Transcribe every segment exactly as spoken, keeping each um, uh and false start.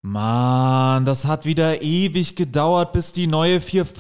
Mann, das hat wieder ewig gedauert, bis die neue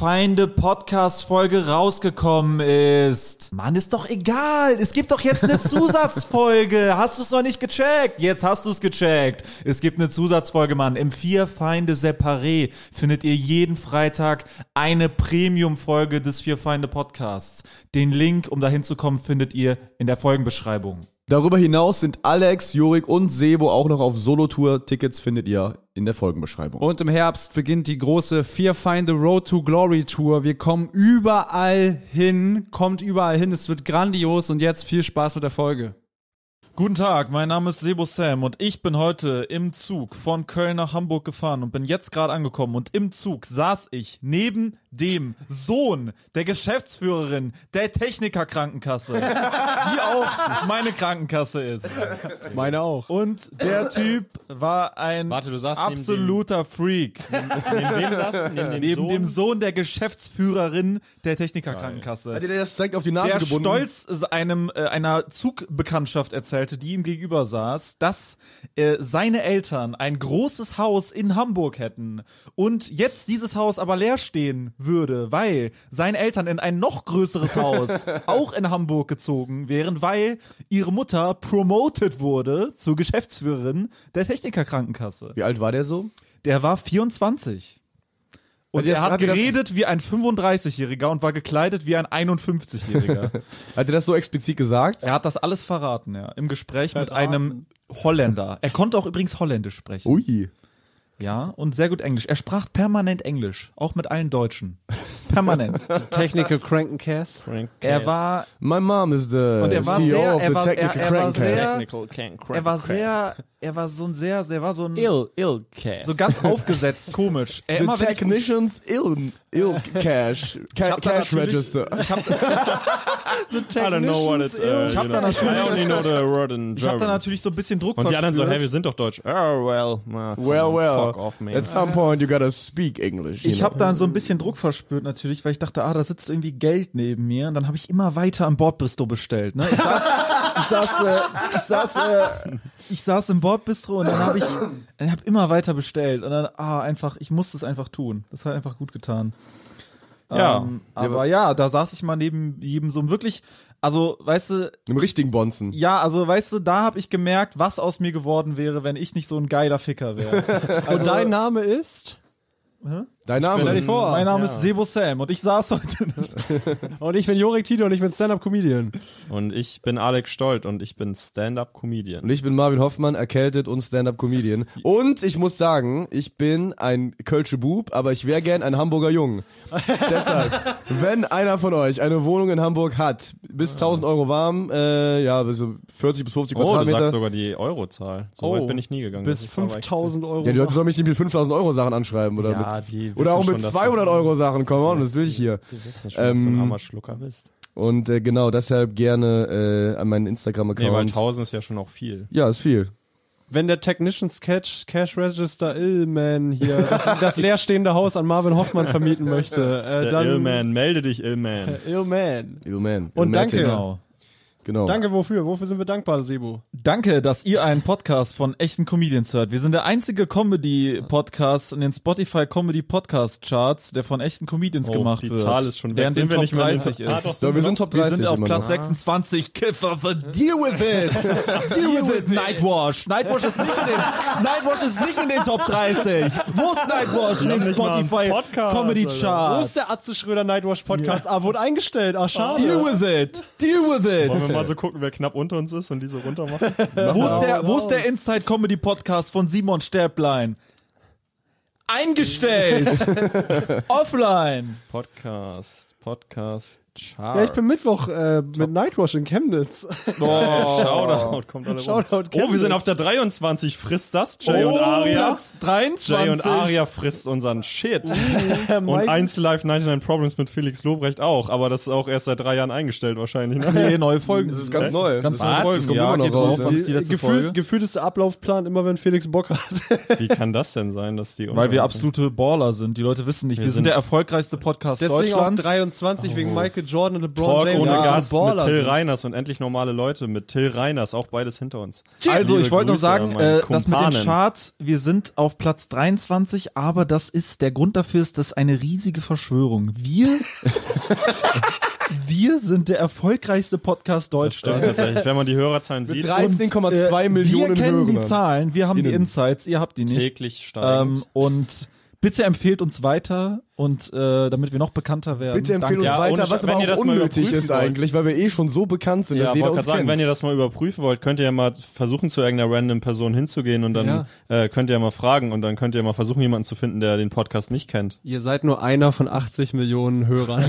Vier-Feinde-Podcast-Folge rausgekommen ist. Mann, ist doch egal. Es gibt doch jetzt eine Zusatzfolge. Hast du es noch nicht gecheckt? Jetzt hast du es gecheckt. Es gibt eine Zusatzfolge, Mann. Im Vier-Feinde-Separé findet ihr jeden Freitag eine Premium-Folge des Vier-Feinde-Podcasts. Den Link, um dahin zu kommen, findet ihr in der Folgenbeschreibung. Darüber hinaus sind Alex, Jurik und Sebo auch noch auf Solo-Tour. Tickets findet ihr in der Folgenbeschreibung. Und im Herbst beginnt die große Vier-Feinde Road to Glory Tour. Wir kommen überall hin, kommt überall hin. Es wird grandios und jetzt viel Spaß mit der Folge. Guten Tag, mein Name ist Sebo Sam und ich bin heute im Zug von Köln nach Hamburg gefahren und bin jetzt gerade angekommen. Und im Zug saß ich neben dem Sohn der Geschäftsführerin der Techniker-Krankenkasse, die auch meine Krankenkasse ist. Meine auch. Und der Typ war ein Warte, du saßt absoluter neben Freak. Neben wem saßt du? Neben, dem, Neben Sohn? dem Sohn der Geschäftsführerin der Techniker-Krankenkasse. Hat dir das direkt auf die Nase Der gebunden? stolz einem äh, einer Zugbekanntschaft erzählte, die ihm gegenüber saß, dass äh, seine Eltern ein großes Haus in Hamburg hätten und jetzt dieses Haus aber leer stehen würde, weil seine Eltern in ein noch größeres Haus auch in Hamburg gezogen wären, weil ihre Mutter promoted wurde zur Geschäftsführerin der Techniker-Krankenkasse. Wie alt war der so? Der war vierundzwanzig. Und Und jetzt er hat hat er das- geredet wie ein fünfunddreißigjähriger und war gekleidet wie ein einundfünfzigjähriger. Hat er das so explizit gesagt? Er hat das alles verraten, ja. Im Gespräch mit einem Holländer. Er konnte auch übrigens Holländisch sprechen. Ui. Ja, und sehr gut Englisch. Er sprach permanent Englisch. Auch mit allen Deutschen. Permanent. Technical Crankencass. Er war, My mom is the Und er war C E O sehr- of er the war- Technical er- er war Crankencast. sehr- Technical can crack er war crack. sehr, er war so ein sehr, er war so ein, ill, ill cast. so ganz aufgesetzt, komisch. Er The immer, wenn ich- technicians ill, ill cash, ca hab da cash natürlich- register. I don't know what it is. Uh, Ich hab you da know. natürlich- I only know the word in Ich hab da German. natürlich so ein bisschen Druck Und die anderen so, verspürt. hey, wir sind doch deutsch. Oh, well. na, komm, Well, well. Fuck off, man. At some point you gotta speak English. you Ich know. habe da so ein bisschen Druck verspürt natürlich, weil ich dachte, ah, da sitzt irgendwie Geld neben mir. Und dann habe ich immer weiter am Bordbistro bestellt. Ne? Ich saß, ich saß, äh, ich saß, äh, ich saß im Bordbistro und dann habe ich, ich habe immer weiter bestellt. Und dann, ah, einfach, ich musste es einfach tun. Das hat einfach gut getan. Ja. Ähm, aber ja, da saß ich mal neben jedem so wirklich, also, weißt du, Im richtigen Bonzen. ja, also, weißt du, da habe ich gemerkt, was aus mir geworden wäre, wenn ich nicht so ein geiler Ficker wäre. Und dein Name ist? Dein Name? Stell dich vor. Mein Name Ja. ist Sebo Sam und ich saß heute. Und ich bin Jorik Tito und ich bin Stand-Up-Comedian. Und ich bin Alex Stolt und ich bin Stand-Up-Comedian. Und ich bin Marvin Hoffmann, erkältet und Stand-Up-Comedian. Und ich muss sagen, ich bin ein Kölsche Bub, aber ich wäre gern ein Hamburger Jung. Deshalb, wenn einer von euch eine Wohnung in Hamburg hat, bis tausend Euro warm, äh, ja, bis so vierzig bis fünfzig Oh, du Quadratmeter. sagst sogar die Eurozahl. So Oh, weit bin ich nie gegangen. Bis Das ist aber fünftausend Euro. ja, die Leute sollen mich nicht mit fünftausend Euro Sachen anschreiben oder Ja, mit, die oder auch wissen mit schon, dass zweihundert du- Euro Sachen. Come on, das will ich hier. Die wissen schon, dass du ein Ähm, armer Schlucker bist. Und äh, genau, deshalb gerne äh, an meinen Nee, weil Instagram-Account. tausend ist ja schon auch viel. Ja, ist viel. Wenn der Technicians Cash, Cash Register Illman hier das, das leerstehende Haus an Marvin Hoffmann vermieten möchte, äh, Der dann Illman, melde dich, Illman. Illman. Yo, man. Und danke. Genau. Genau. Danke, wofür? Wofür sind wir dankbar, Sebo? Danke, dass ihr einen Podcast von echten Comedians hört. Wir sind der einzige Comedy-Podcast in den Spotify Comedy Podcast Charts, der von echten Comedians Oh, gemacht die wird. Zahl ist schon weg. der in Sind den wir Top nicht mehr in den dreißig Top- Ah, ist. doch, So, wir sind Top Wir dreißig sind auf immer Platz noch. sechsundzwanzig. Kiffer, deal with it. Deal with it. Nightwash. Nightwash ist nicht in den, Nightwash ist nicht in den Top dreißig. Wo ist Nightwash in haben den nicht mal einen Spotify Podcast, Comedy Alter. Wo Charts? ist der Atze Schröder Nightwash Podcast? Ah, wurde eingestellt. Ah, schade. Deal with it. Deal with Wollen wir it. mal so gucken, wer knapp unter uns ist und diese runter machen? Wo ist der, wo ist der Inside Comedy Podcast von Simon Stäblein? Eingestellt. Offline. Podcast, Podcast, Chart. Ja, ich bin Mittwoch äh, mit Nightwash in Chemnitz. Oh, Shoutout, kommt alle rum. Shoutout Oh, wir Chemnitz. sind auf der dreiundzwanzig. Frisst das? Jay und Oh, Aria. Platz dreiundzwanzig. Jay und Aria frisst unseren Shit. Und Mike- eins Live neunundneunzig Problems mit Felix Lobrecht auch, aber das ist auch erst seit drei Jahren eingestellt wahrscheinlich. Ne? Nee, neue Folgen. Das ist ganz neu. Ganz Das- neue das Folgen. kommt Ja, immer noch geht raus, drauf. ja. Wann ist die letzte gefühlt, Folge? gefühlt ist der Ablaufplan immer, wenn Felix Bock hat. Wie kann das denn sein, dass die Weil wir unter uns sind? absolute Baller sind. Die Leute wissen nicht, wir, Wir sind sind- der erfolgreichste Podcast Deswegen auch Deutschlands. dreiundzwanzig wegen Michael Michael Jordan und LeBron Talk James ohne ja, Gast mit Baller Till sind. Reiners und endlich normale Leute mit Till Reiners, auch beides hinter uns. Also, Liebe ich wollte nur Grüße sagen, an meine äh, das mit den Kumpanen. Charts, wir sind auf Platz dreiundzwanzig, aber das ist, der Grund dafür ist, das ist eine riesige Verschwörung. Wir, wir sind der erfolgreichste Podcast Deutschlands. Tatsächlich, wenn man die Hörerzahlen Mit sieht, dreizehn Komma zwei Äh, Millionen wir kennen die Hörern. Zahlen, wir haben die Innen. Insights, ihr habt die nicht. täglich steigend. Ähm, und bitte empfehlt uns weiter und äh, damit wir noch bekannter werden. Bitte empfehlen uns Ja, weiter, ohne was Sch- wenn aber ihr auch das mal unnötig überprüfen ist wollt. eigentlich, weil wir eh schon so bekannt sind, Ja, dass wollte jeder gerade uns sagen, kennt. wenn ihr das mal überprüfen wollt, könnt ihr ja mal versuchen, zu irgendeiner random Person hinzugehen und dann Ja. äh, könnt ihr ja mal fragen und dann könnt ihr mal versuchen, jemanden zu finden, der den Podcast nicht kennt. Ihr seid nur einer von achtzig Millionen Hörern.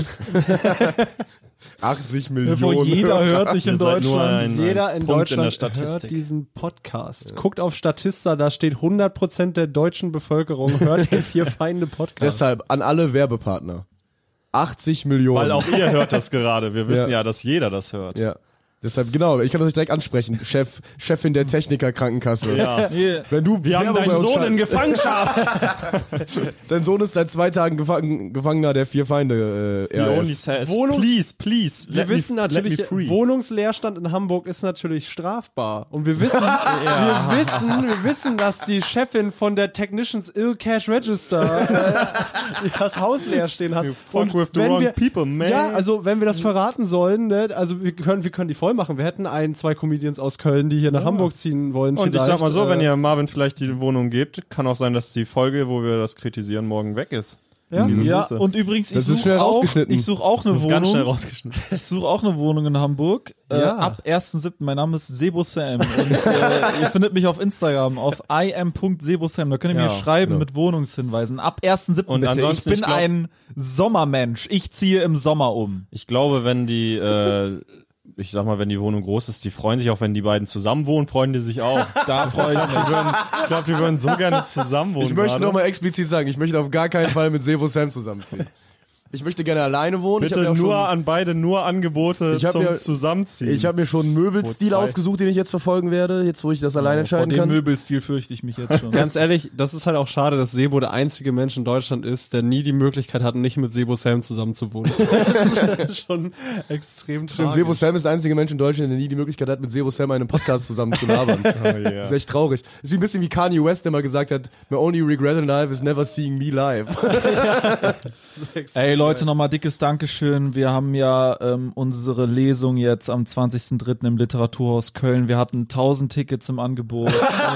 achtzig Wo Millionen jeder hört dich in Ihr seid nur Deutschland. ein, Jeder ein in Punkt Deutschland in der Statistik. hört diesen Podcast. Guckt auf Statista, da steht hundert Prozent der deutschen Bevölkerung hört den Vier Feinde Podcast. Deshalb an alle Werbepartner. achtzig Millionen. Weil auch ihr hört das gerade. Wir wissen Ja. ja, dass jeder das hört. Ja. Deshalb, genau, ich kann das euch direkt ansprechen. Chef, Chefin der Techniker-Krankenkasse. Ja. Nee. Wenn du Wir haben Werbung bei deinen uns Sohn in schaltest- Gefangenschaft. Dein Sohn ist seit zwei Tagen gefangen, Gefangener der vier Feinde. Äh, The R F. only says, Wohnungs- please, please. Wir let me- wissen let natürlich, me free. Wohnungsleerstand in Hamburg ist natürlich strafbar. Und wir wissen, wir wissen, wir wissen, dass die Chefin von der Technicians Ill Cash Register äh, die das Haus leer stehen hat. You fuck with the wrong people, man. Ja, also wenn wir das verraten sollen, ne, also wir können, wir können die voll machen. Wir hätten ein, zwei Comedians aus Köln, die hier nach Hamburg ziehen wollen. Und ich sag mal so, äh, wenn ihr Marvin vielleicht die Wohnung gebt, kann auch sein, dass die Folge, wo wir das kritisieren, morgen weg ist. ja, Liebe Ja, Grüße. und übrigens, ich Das ist suche schnell auch, rausgeschnitten. ich suche auch eine Das ist ganz schnell Wohnung. rausgeschnitten. Ich suche auch eine Wohnung in Hamburg. Äh, Ja. ab ersten siebten Mein Name ist Sebo Sam. Und äh, ihr findet mich auf Instagram auf i m punkt sebo sam. Da könnt ihr mir Ja, schreiben genau. mit Wohnungshinweisen. Ab ersten siebten Und bitte. Ich ansonsten, bin ich glaub- ein Sommermensch. Ich ziehe im Sommer um. Ich glaube, wenn die, äh, ich sag mal, wenn die Wohnung groß ist, die freuen sich auch, wenn die beiden zusammen wohnen, freuen die sich auch. Da freue ich mich. Die würden, ich glaube, die würden so gerne zusammen wohnen. Ich möchte gerade. nochmal explizit sagen, ich möchte auf gar keinen Fall mit Sebo Sam zusammenziehen. Ich möchte gerne alleine wohnen. ich hab Bitte mir auch nur schon, an beide nur Angebote Ich hab zum mir- Zusammenziehen. Ich habe mir schon einen Möbelstil Wo zwei- ausgesucht, den ich jetzt verfolgen werde, jetzt wo ich das alleine Vor entscheiden dem kann. Möbelstil fürchte ich mich jetzt schon. Ganz ehrlich, das ist halt auch schade, dass Sebo der einzige Mensch in Deutschland ist, der nie die Möglichkeit hat, nicht mit Sebo Sam zusammen zu wohnen. Das ist schon extrem Stimmt, tragisch. Sebo Sam ist der einzige Mensch in Deutschland, der nie die Möglichkeit hat, mit Sebo Sam einen Podcast zusammen zu labern. oh, yeah. Das ist echt traurig. Das ist wie ein bisschen wie Kanye West, der mal gesagt hat, my only regret in life is never seeing me live. Ey Leute, nochmal dickes Dankeschön. Wir haben ja ähm, unsere Lesung jetzt am zwanzigsten dritten im Literaturhaus Köln. Wir hatten tausend Tickets im Angebot und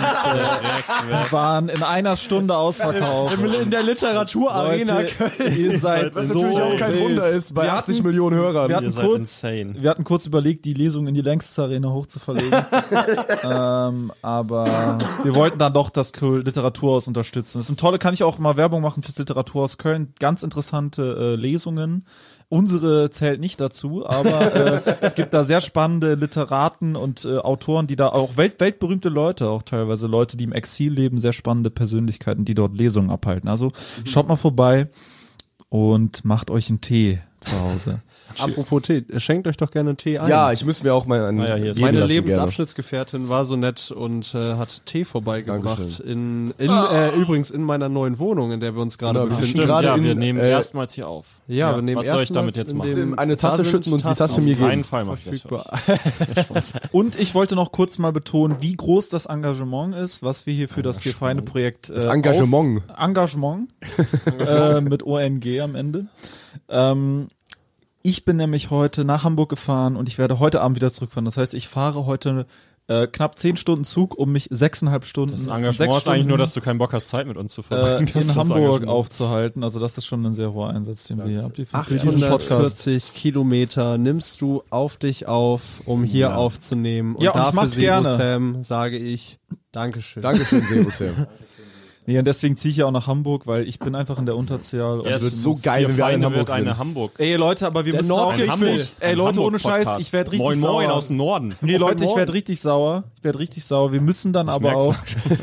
äh, die waren in einer Stunde ausverkauft. in der Literaturarena Leute, Köln. ihr seid Was so natürlich auch kein wild. Wunder ist bei Wir achtzig hatten- Millionen Hörern. wir hatten Ihr seid kurz- insane. Wir hatten kurz überlegt, die Lesung in die längste Arena hochzuverlegen. ähm, aber wir wollten dann doch das Köl- Literaturhaus unterstützen. Das sind tolle, kann ich auch mal Werbung machen fürs Literaturhaus Köln. Ganz interessante äh, Lesungen. Unsere zählt nicht dazu, aber äh, es gibt da sehr spannende Literaten und äh, Autoren, die da auch welt weltberühmte Leute, auch teilweise Leute, die im Exil leben, sehr spannende Persönlichkeiten, die dort Lesungen abhalten. Also schaut mal vorbei und macht euch einen Tee zu Hause. Apropos Tee, schenkt euch doch gerne einen Tee ein. Ja, ich müsste mir auch mal einen Ah ja, hier ist geben Meine lassen Lebensabschnittsgefährtin war so nett und äh, hat Tee vorbeigebracht. Dankeschön. In, in, äh, übrigens in meiner neuen Wohnung, in der wir uns gerade Genau, wir befinden. sind gerade ja, in, wir nehmen äh, erstmals hier auf. Ja, wir nehmen Was soll ich damit erstmals jetzt in machen? dem- Eine Tasse da sind schütten und die Tassen Tasse auf mir Auf geben. keinen Fall mache ich das für euch. verfügbar. Und ich wollte noch kurz mal betonen, wie groß das Engagement ist, was wir hier für das Vier Feinde Projekt äh, Das Engagement. Auf, Engagement äh, mit O N G am Ende. Ähm, ich bin nämlich heute nach Hamburg gefahren und ich werde heute Abend wieder zurückfahren. Das heißt, ich fahre heute äh, knapp zehn Stunden Zug, um mich sechseinhalb Stunden, Das sechs Engagement ist Stunden, eigentlich nur, dass du keinen Bock hast, Zeit mit uns zu äh, verbringen. Das ist in das Hamburg Engagement. aufzuhalten. Also das ist schon ein sehr hoher Einsatz, den wir hier haben. Für, für diesen Podcast. achthundertvierzig Kilometer nimmst du auf dich auf, um hier Ja. aufzunehmen. Und Ja, und ich dafür, mach's Sebo gerne. Sam, sage ich Dankeschön. Dankeschön, Sebo Sam. Nee, und deswegen ziehe ich ja auch nach Hamburg, weil ich bin einfach in der Unterzahl. Ja, und wird es so muss- geil, Vier wenn wir alle in Feinde Hamburg wird eine sind. Hamburg. Ey Leute, aber wir Der müssen auch Nordkick richtig, will. ey Ein Leute, ohne Hamburg-Podcast. Scheiß, ich werde richtig Moin sauer. Moin aus dem Norden. Nee, Leute, ich Moin. werde richtig sauer. Ich werde richtig sauer. Wir müssen dann aber merk's auch,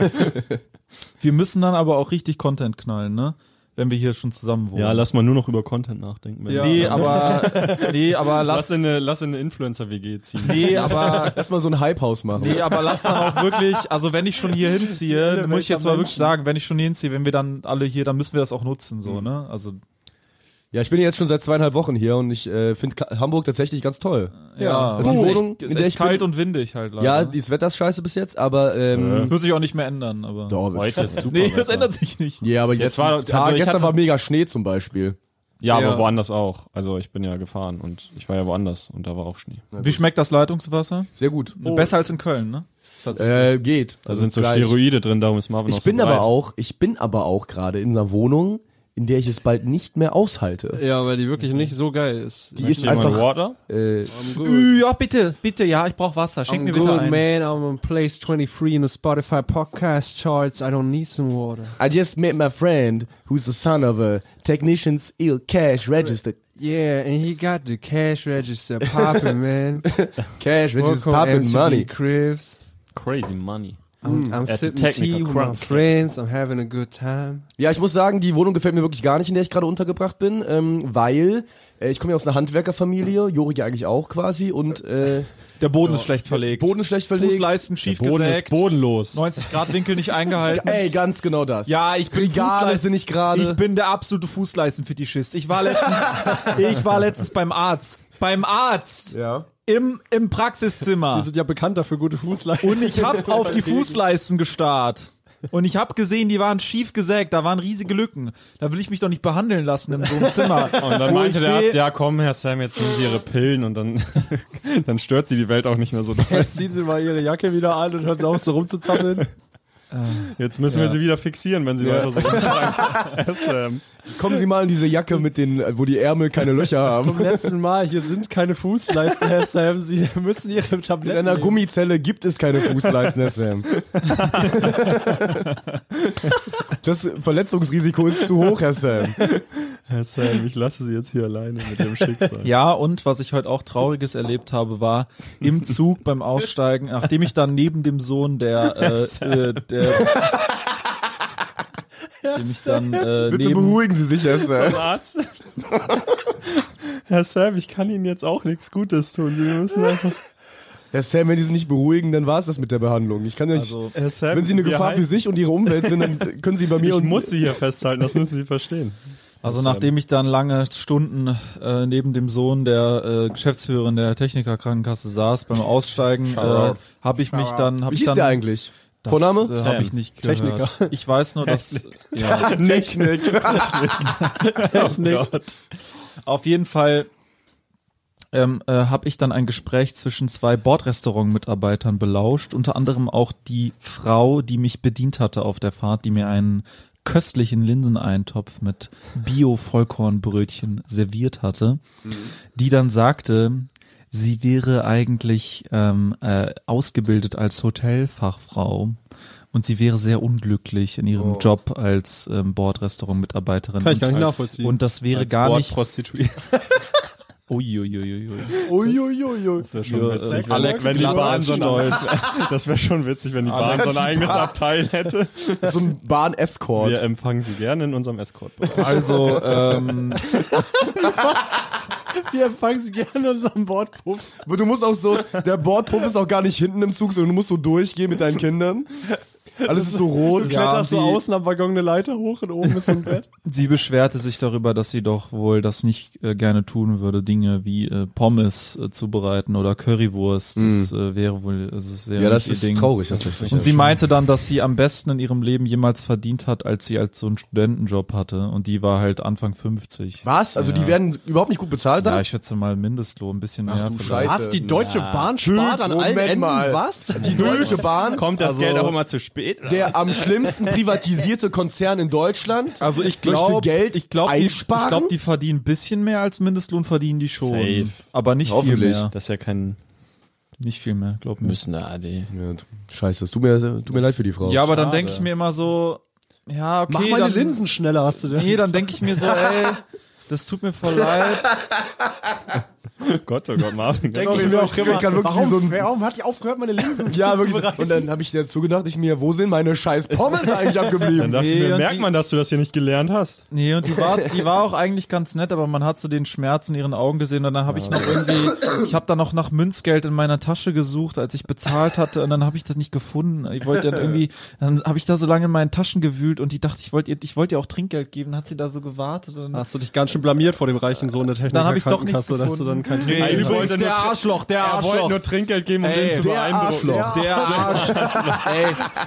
wir müssen dann aber auch richtig Content knallen, ne? Wenn wir hier schon zusammen wohnen. Ja, lass mal nur noch über Content nachdenken. wenn Ja. wir- Nee, aber, nee, aber Lass lass, in eine, lass in eine Influencer-W G ziehen. nee, aber, Lass mal so ein Hype-Haus machen. nee, aber lass dann auch wirklich, also wenn ich schon hier hinziehe, dann muss ich jetzt mal wirklich sagen, wenn ich schon hier hinziehe, wenn wir dann alle hier, dann müssen wir das auch nutzen, so, ne? Also, Ja, ich bin jetzt schon seit zweieinhalb Wochen hier und ich äh, finde Hamburg tatsächlich ganz toll. Ja, also es die ist Wohnung, echt, in ist der echt ich kalt bin- und windig halt leider. Ja, dieses Wetter ist scheiße bis jetzt, aber ähm, wird sich auch nicht mehr ändern, aber. doch, Heute ist super. Nee, das Wetter. ändert sich nicht. ja, aber jetzt, war- Tag, also ich gestern hatte- war mega Schnee zum Beispiel. Ja, Ja. aber woanders auch. Also ich bin ja gefahren und ich war ja woanders und da war auch Schnee. Wie schmeckt das Leitungswasser? Sehr gut. Besser als in Köln, ne? Äh, geht. Da Also sind so gleich. Steroide drin, darum ist Marvin auch Ich so bin aber breit. auch, ich bin aber auch gerade in einer Wohnung, in der ich es bald nicht mehr aushalte. Ja, weil die wirklich nicht so geil ist. Die ist Jemand einfach, Water? äh, Äh, Ja, bitte, bitte, ja, ich brauch Wasser. Schenk I'm mir bitte good, ein. man. I'm on place twenty-three in the Spotify podcast charts. I don't need some water. I just met my friend, who's the son of a technician's ill cash register. Yeah, and he got the cash register popping, man. Cash register Welcome popping M T V money. Cribs. Crazy money. I'm, I'm At the sipping Technical tea with my Crunk. friends. I'm having a good time. Ja, ich muss sagen, die Wohnung gefällt mir wirklich gar nicht, in der ich gerade untergebracht bin, ähm, weil äh, ich komme ja aus einer Handwerkerfamilie, Jori ja eigentlich auch quasi und äh, Der Boden ist schlecht verlegt. Boden ist schlecht verlegt. Fußleisten schief Boden ist gesägt. bodenlos. neunzig Grad Winkel nicht eingehalten. Ey, ganz genau das. Ja, ich bin Regale Fußleisten- sind nicht gerade. Ich bin der absolute Fußleistenfetischist. Ich war letztens, ich war letztens beim Arzt. Beim Arzt. Ja. Im, im Praxiszimmer. Die sind ja bekannt dafür, gute Fußleisten. Und ich hab auf die Fußleisten gestarrt. Und ich hab gesehen, die waren schief gesägt, da waren riesige Lücken. Da will ich mich doch nicht behandeln lassen in so einem Zimmer. Und dann Wo meinte ich der Arzt, seh- ja komm, Herr Sam, jetzt nehmen Sie Ihre Pillen und dann, dann stört sie die Welt auch nicht mehr so doll. Jetzt ziehen sie mal ihre Jacke wieder an und hören sie auf, so rumzuzappeln. Jetzt müssen wir sie wieder fixieren, wenn sie weiter so rumschreien. Herr Sam. Kommen Sie mal in diese Jacke mit den, wo die Ärmel keine Löcher haben. Zum letzten Mal, hier sind keine Fußleisten, Herr Sam. Sie müssen ihre In Tabletten einer nehmen. Gummizelle gibt es keine Fußleisten, Herr Sam. Das Verletzungsrisiko ist zu hoch, Herr Sam. Herr Sam, ich lasse Sie jetzt hier alleine mit Ihrem Schicksal. Ja, und was ich heute auch Trauriges erlebt habe, war im Zug beim Aussteigen, nachdem ich dann neben dem Sohn der, äh, äh, der, dem ich dann äh, Bitte neben, beruhigen Sie sich, Herr Sam. Arzt. Herr Sam, ich kann Ihnen jetzt auch nichts Gutes tun. Sie müssen einfach. Herr Sam, wenn Sie sich nicht beruhigen, dann war es das mit der Behandlung. Ich kann ja nicht, also, Herr Sam, wenn Sie eine wir Gefahr halten- für sich und Ihre Umwelt sind, dann können Sie bei mir Ich und muss Sie hier festhalten, das müssen Sie verstehen. also nachdem ich dann lange Stunden äh, neben dem Sohn der äh, Geschäftsführerin der Technikerkrankenkasse saß beim Aussteigen, äh, habe ich mich dann, habe Wie ich hieß dann der eigentlich? Das, Vorname? Äh, habe ich nicht gehört. Techniker. Ich weiß nur, dass ja, Technik. Technik. auf jeden Fall ähm, äh, habe ich dann ein Gespräch zwischen zwei Bordrestaurant-Mitarbeitern belauscht, unter anderem auch die Frau, die mich bedient hatte auf der Fahrt, die mir einen köstlichen Linseneintopf mit Bio-Vollkornbrötchen serviert hatte, die dann sagte, sie wäre eigentlich ähm, äh, ausgebildet als Hotelfachfrau und sie wäre sehr unglücklich in ihrem Oh. Job als ähm, Bordrestaurant-Mitarbeiterin. Kann ich gar nicht und, nachvollziehen. und das wäre Als gar nicht. Bordprostituiert. Uiuiuiui. Uiuiuiui. Das wäre schon Ja, witzig. äh, Alex wenn die Glatt Bahn ist so ein, stolz. Das wäre schon witzig, wenn die Bahn Alex so ein eigenes Bahn. Abteil hätte. So ein Bahn-Escort. Wir empfangen Sie gerne in unserem Escort. Also, ähm, Wir empfangen sie gerne in unserem Bordpuff. Aber du musst auch so, der Bordpuff ist auch gar nicht hinten im Zug, sondern du musst so durchgehen mit deinen Kindern. Alles ist so rot. Du Ja, kletterst so die- außen am Waggon eine Leiter hoch und oben ist so ein Bett. sie beschwerte sich darüber, dass sie doch wohl das nicht äh, gerne tun würde, Dinge wie äh, Pommes äh, zubereiten oder Currywurst. Das äh, wäre wohl, also es wäre Ja, das nicht ist ihr Ding. traurig tatsächlich. Und sie meinte dann, dass sie am besten in ihrem Leben jemals verdient hat, als sie als so einen Studentenjob hatte. Und die war halt Anfang fünfzig. Was? Also die werden überhaupt nicht gut bezahlt Ja, da? ich schätze mal Mindestlohn, ein bisschen mehr du vielleicht. Scheiße. Was? Die Deutsche Bahn spart an allen Moment Enden? mal. Was? Die Deutsche Bahn, Kommt das Also- Geld auch immer zu spät? Oder? der am schlimmsten privatisierte Konzern in Deutschland, Also ich möchte glaube, Geld ich glaube, die, ich einsparen. glaube, die verdienen ein bisschen mehr als Mindestlohn, verdienen die schon. Safe. Aber nicht viel Hoffentlich. mehr. Das ist ja kein Nicht viel mehr, glaub mir. müssen A D. Ja, scheiße, es tut mir, tut mir leid für die Frau. Ja, aber dann Schade. denke ich mir immer so, ja, okay, Mach meine dann, Linsen schneller, hast du denn? Nee, dann denke ich mir so, ey, das tut mir voll leid. Gott, oh Gott, Marvin. Sorry, ich mir auch gerade wirklich wie so ein... Warum hat die aufgehört, meine Linsen Ja, zu wirklich. bereiten? Und dann habe ich dazu gedacht, ich mir, wo sind meine scheiß Pommes eigentlich Dann abgeblieben? dachte ich Nee, mir, und merkt die- man, dass du das hier nicht gelernt hast? Nee, und die war, die war auch eigentlich ganz nett, aber man hat so den Schmerz in ihren Augen gesehen und dann habe ich noch irgendwie, ich habe dann noch nach Münzgeld in meiner Tasche gesucht, als ich bezahlt hatte und dann habe ich das nicht gefunden. Ich wollte dann irgendwie, dann habe ich da so lange in meinen Taschen gewühlt und die dachte, ich wollte ihr, ich wollte ihr auch Trinkgeld geben, dann hat sie da so gewartet und Hast du dich ganz schön blamiert vor dem reichen Sohn der Techniker Dann hab ich doch nichts Krankenkasse, dass du dann kein Nee, Trinkgeld übrigens, wollte der nur Trin- Arschloch, der Er wollte Arschloch. nur Trinkgeld geben, um Ey, den zu der beeindrucken. Arschloch. Der Arsch. ey,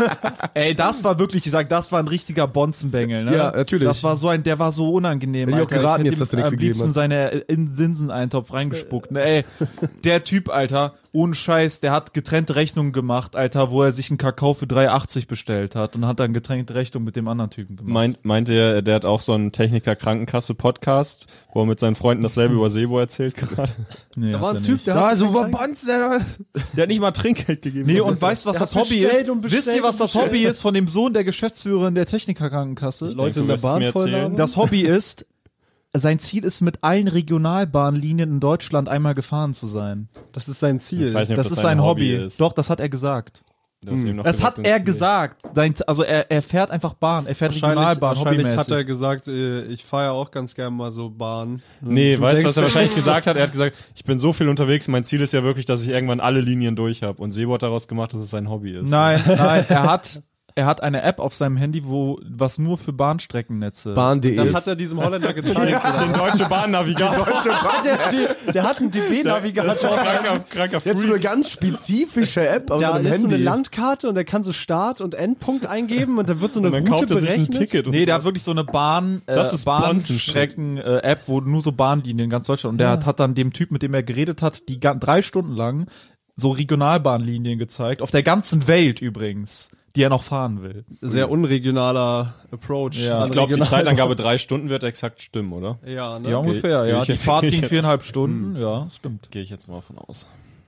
ey, das war wirklich, ich sag, das war ein richtiger Bonzenbengel, ne? Ja, natürlich. Das war so ein, der war so unangenehm. Hätte ich auch Alter. geraten hätte jetzt, dass ihm der nichts am gegeben liebsten hat. seine in Sinseneintopf reingespuckt. Ne? Ey, der Typ, Alter, ohne Scheiß, der hat getrennte Rechnungen gemacht, Alter, wo er sich einen Kakao für drei achtzig bestellt hat und hat dann getrennte Rechnung mit dem anderen Typen gemacht. Meint, meint er, der hat auch so einen Techniker-Krankenkasse-Podcast, wo er mit seinen Freunden dasselbe über Sebo erzählt gerade. Nee, Da war hat ein er Typ, nicht. der Ja, hat also kein über Trinkgeld- Bonz, der, Der hat nicht mal Trinkgeld gegeben. Nee, und weißt du, was Der das hat Hobby bestellt ist? und bestellt Wisst ihr, was und das bestellt. Hobby ist von dem Sohn der Geschäftsführerin der Technikerkrankenkasse? Leute du in der wirst es Bahn mir voll erzählen. labern. Das Hobby ist, sein Ziel ist, mit allen Regionalbahnlinien in Deutschland einmal gefahren zu sein. Das ist sein Ziel. Ich weiß nicht, ob Das, das ist sein sein Hobby. Hobby ist. Doch, das hat er gesagt. Du hast eben noch Das gesagt, hat er Ziel. gesagt. Sein, also er, er fährt einfach Bahn. Er fährt Wahrscheinlich, Regionalbahn, wahrscheinlich hat hobbymäßig. er gesagt, äh, ich fahre ja auch ganz gern mal so Bahn. Nee, Du weißt du, denkst, was er wahrscheinlich gesagt hat? Er hat gesagt, ich bin so viel unterwegs, mein Ziel ist ja wirklich, dass ich irgendwann alle Linien durch habe. Und Sebo hat daraus gemacht, dass es sein Hobby ist. Nein, nein, er hat, er hat eine App auf seinem Handy, wo was nur für Bahnstreckennetze. Bahn.de Das ist. hat er diesem Holländer gezeigt. Den deutsche Bahnnavigator. der, die, der hat einen D B-Navigator. kranker, kranker Jetzt so eine Freak. ganz spezifische App aus Da seinem ist so Handy. eine Landkarte und der kann so Start- und Endpunkt eingeben und dann wird so eine Und dann Route kauft er sich ein berechnet. Ticket. und Nee, der hat sowas. wirklich so eine Bahn, äh, Das ist Bahnstrecken-App, wo nur so Bahnlinien in ganz Deutschland. Und der hat, hat dann dem Typ, mit dem er geredet hat, die ga- drei Stunden lang so Regionalbahnlinien gezeigt. Auf der ganzen Welt übrigens, die er noch fahren will. Sehr unregionaler Approach. Ja. an Ich glaube, die Regional- Zeitangabe drei Stunden wird exakt stimmen, oder? Ja, ne? Ja, ungefähr, geh ja. ich Die jetzt- Fahrt geh ich ging jetzt- viereinhalb Stunden, ja, stimmt. Gehe ich jetzt mal von aus.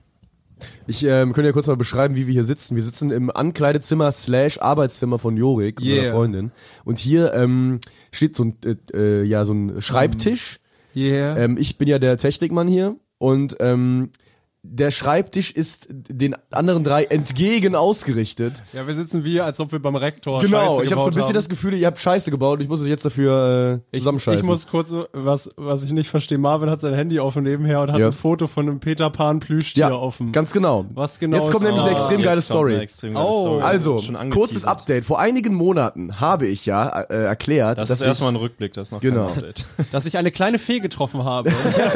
Ich ähm, könnte ja kurz mal beschreiben, wie wir hier sitzen. Wir sitzen im Ankleidezimmer slash Arbeitszimmer von Jorik, Yeah. meiner Freundin. Und hier ähm, steht so ein, äh, äh, ja, so ein Schreibtisch. Yeah. Ähm, ich bin ja der Technikmann hier. Und ähm, der Schreibtisch ist den anderen drei entgegen ausgerichtet. Ja, wir sitzen wie, als ob wir beim Rektor Genau, Scheiße ich habe so ein gebaut bisschen haben. das Gefühl, ihr habt Scheiße gebaut und ich muss euch jetzt dafür äh, Ich, zusammenscheißen. ich muss kurz, so- was, was ich nicht verstehe, Marvin hat sein Handy offen nebenher und hat Ja. ein Foto von einem Peter Pan Plüschtier ja, offen. ganz genau. Was genau Jetzt kommt ist- nämlich eine Ah, extrem Jetzt geile kommt Story. eine extrem geile Oh. Story. Also, Das ist schon kurzes angeteasert. Update. Vor einigen Monaten habe ich ja äh, erklärt, Das dass ist ich, erstmal ein Rückblick, das ist noch Genau. kein Update. Dass ich eine kleine Fee getroffen habe.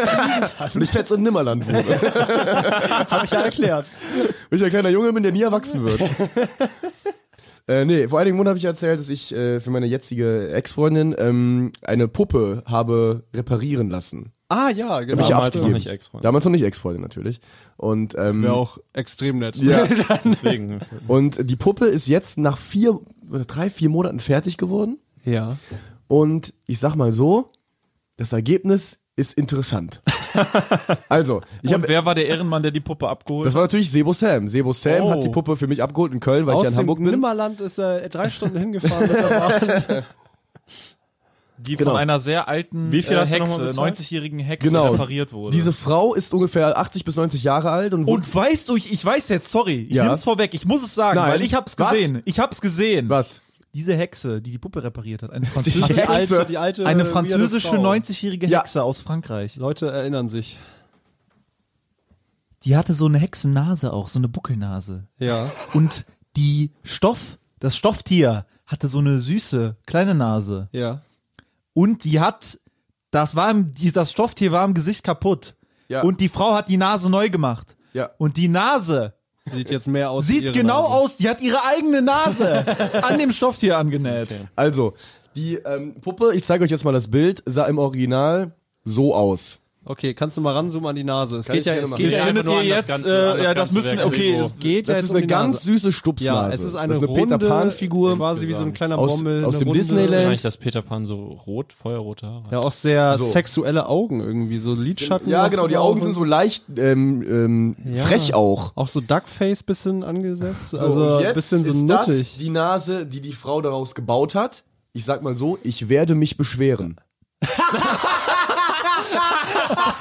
und ich jetzt im Nimmerland wohne. Habe ich ja erklärt. Weil ich ein kleiner Junge bin, der nie erwachsen wird. äh, nee, vor einigen Monaten habe ich erzählt, dass ich äh, für meine jetzige Ex-Freundin ähm, eine Puppe habe reparieren lassen. Ah ja, genau. ich Damals abgegeben. noch nicht Ex-Freund. Damals noch nicht Ex-Freundin natürlich. Und, ähm, Wäre auch extrem nett. ja. Deswegen. Und die Puppe ist jetzt nach vier, oder drei, vier Monaten fertig geworden. Ja. Und ich sag mal so, das Ergebnis ist interessant. Also, ich Und habe wer war der Ehrenmann, der die Puppe abgeholt das war natürlich Sebo Sam. Sebo Sam Oh. hat die Puppe für mich abgeholt in Köln, weil Aus ich ja in dem Hamburg bin. Nimmerland ist er drei Stunden hingefahren mit der Bahn. die Genau. von einer sehr alten Wie viel äh, hast du noch Hexe, mal bezahlt? neunzigjährigen Hexe Genau. repariert wurde. Diese Frau ist ungefähr achtzig bis neunzig Jahre alt und, Und weißt du, ich, ich weiß jetzt, sorry, ich Ja. nehm's vorweg, ich muss es sagen, Nein. weil ich hab's Was? gesehen. Ich hab's gesehen. was? Diese Hexe, die die Puppe repariert hat, eine Ach, französische, die alte, Hexe. die alte eine weirde französische Frau. neunzigjährige Ja. Hexe aus Frankreich. Leute erinnern sich. Die hatte so eine Hexennase auch, so eine Buckelnase. Ja. Und die Stoff, das Stofftier hatte so eine süße kleine Nase. Ja. Und die hat, das war im, die, das Stofftier war im Gesicht kaputt. Ja. Und die Frau hat die Nase neu gemacht. Ja. Und die Nase Sieht jetzt mehr aus wie sieht ihre genau Nase. aus, die hat ihre eigene Nase an dem Stofftier angenäht. Also, die ähm, Puppe, ich zeige euch jetzt mal das Bild, sah im Original so aus. Okay, kannst du mal ranzoomen an die Nase? Es Kann geht ich ja, gerne es machen. geht Das ja einfach findet nur ihr an das jetzt, ganze- äh, an das ja, das ganze müssen, Werk okay, sehen. es geht ja Das jetzt ist um eine die ganz Nase. süße Stupsnase. Ja, es ist eine, das ist eine runde, Peter Pan-Figur. quasi wie so ein kleiner Aus- Bommel. aus eine dem runde- Disneyland. Ist denn eigentlich, dass Peter Pan so rot, feuerrote Haare hat? Ja, auch sehr So. sexuelle Augen irgendwie, so Lidschatten. Ja, noch genau, die drauf Augen sind und- so leicht ähm, ähm, Ja. frech auch. Auch so Duckface bisschen angesetzt, So, also und ein jetzt bisschen so ist nuttig. das die Nase, die die Frau daraus gebaut hat. Ich sag mal so, ich werde mich beschweren.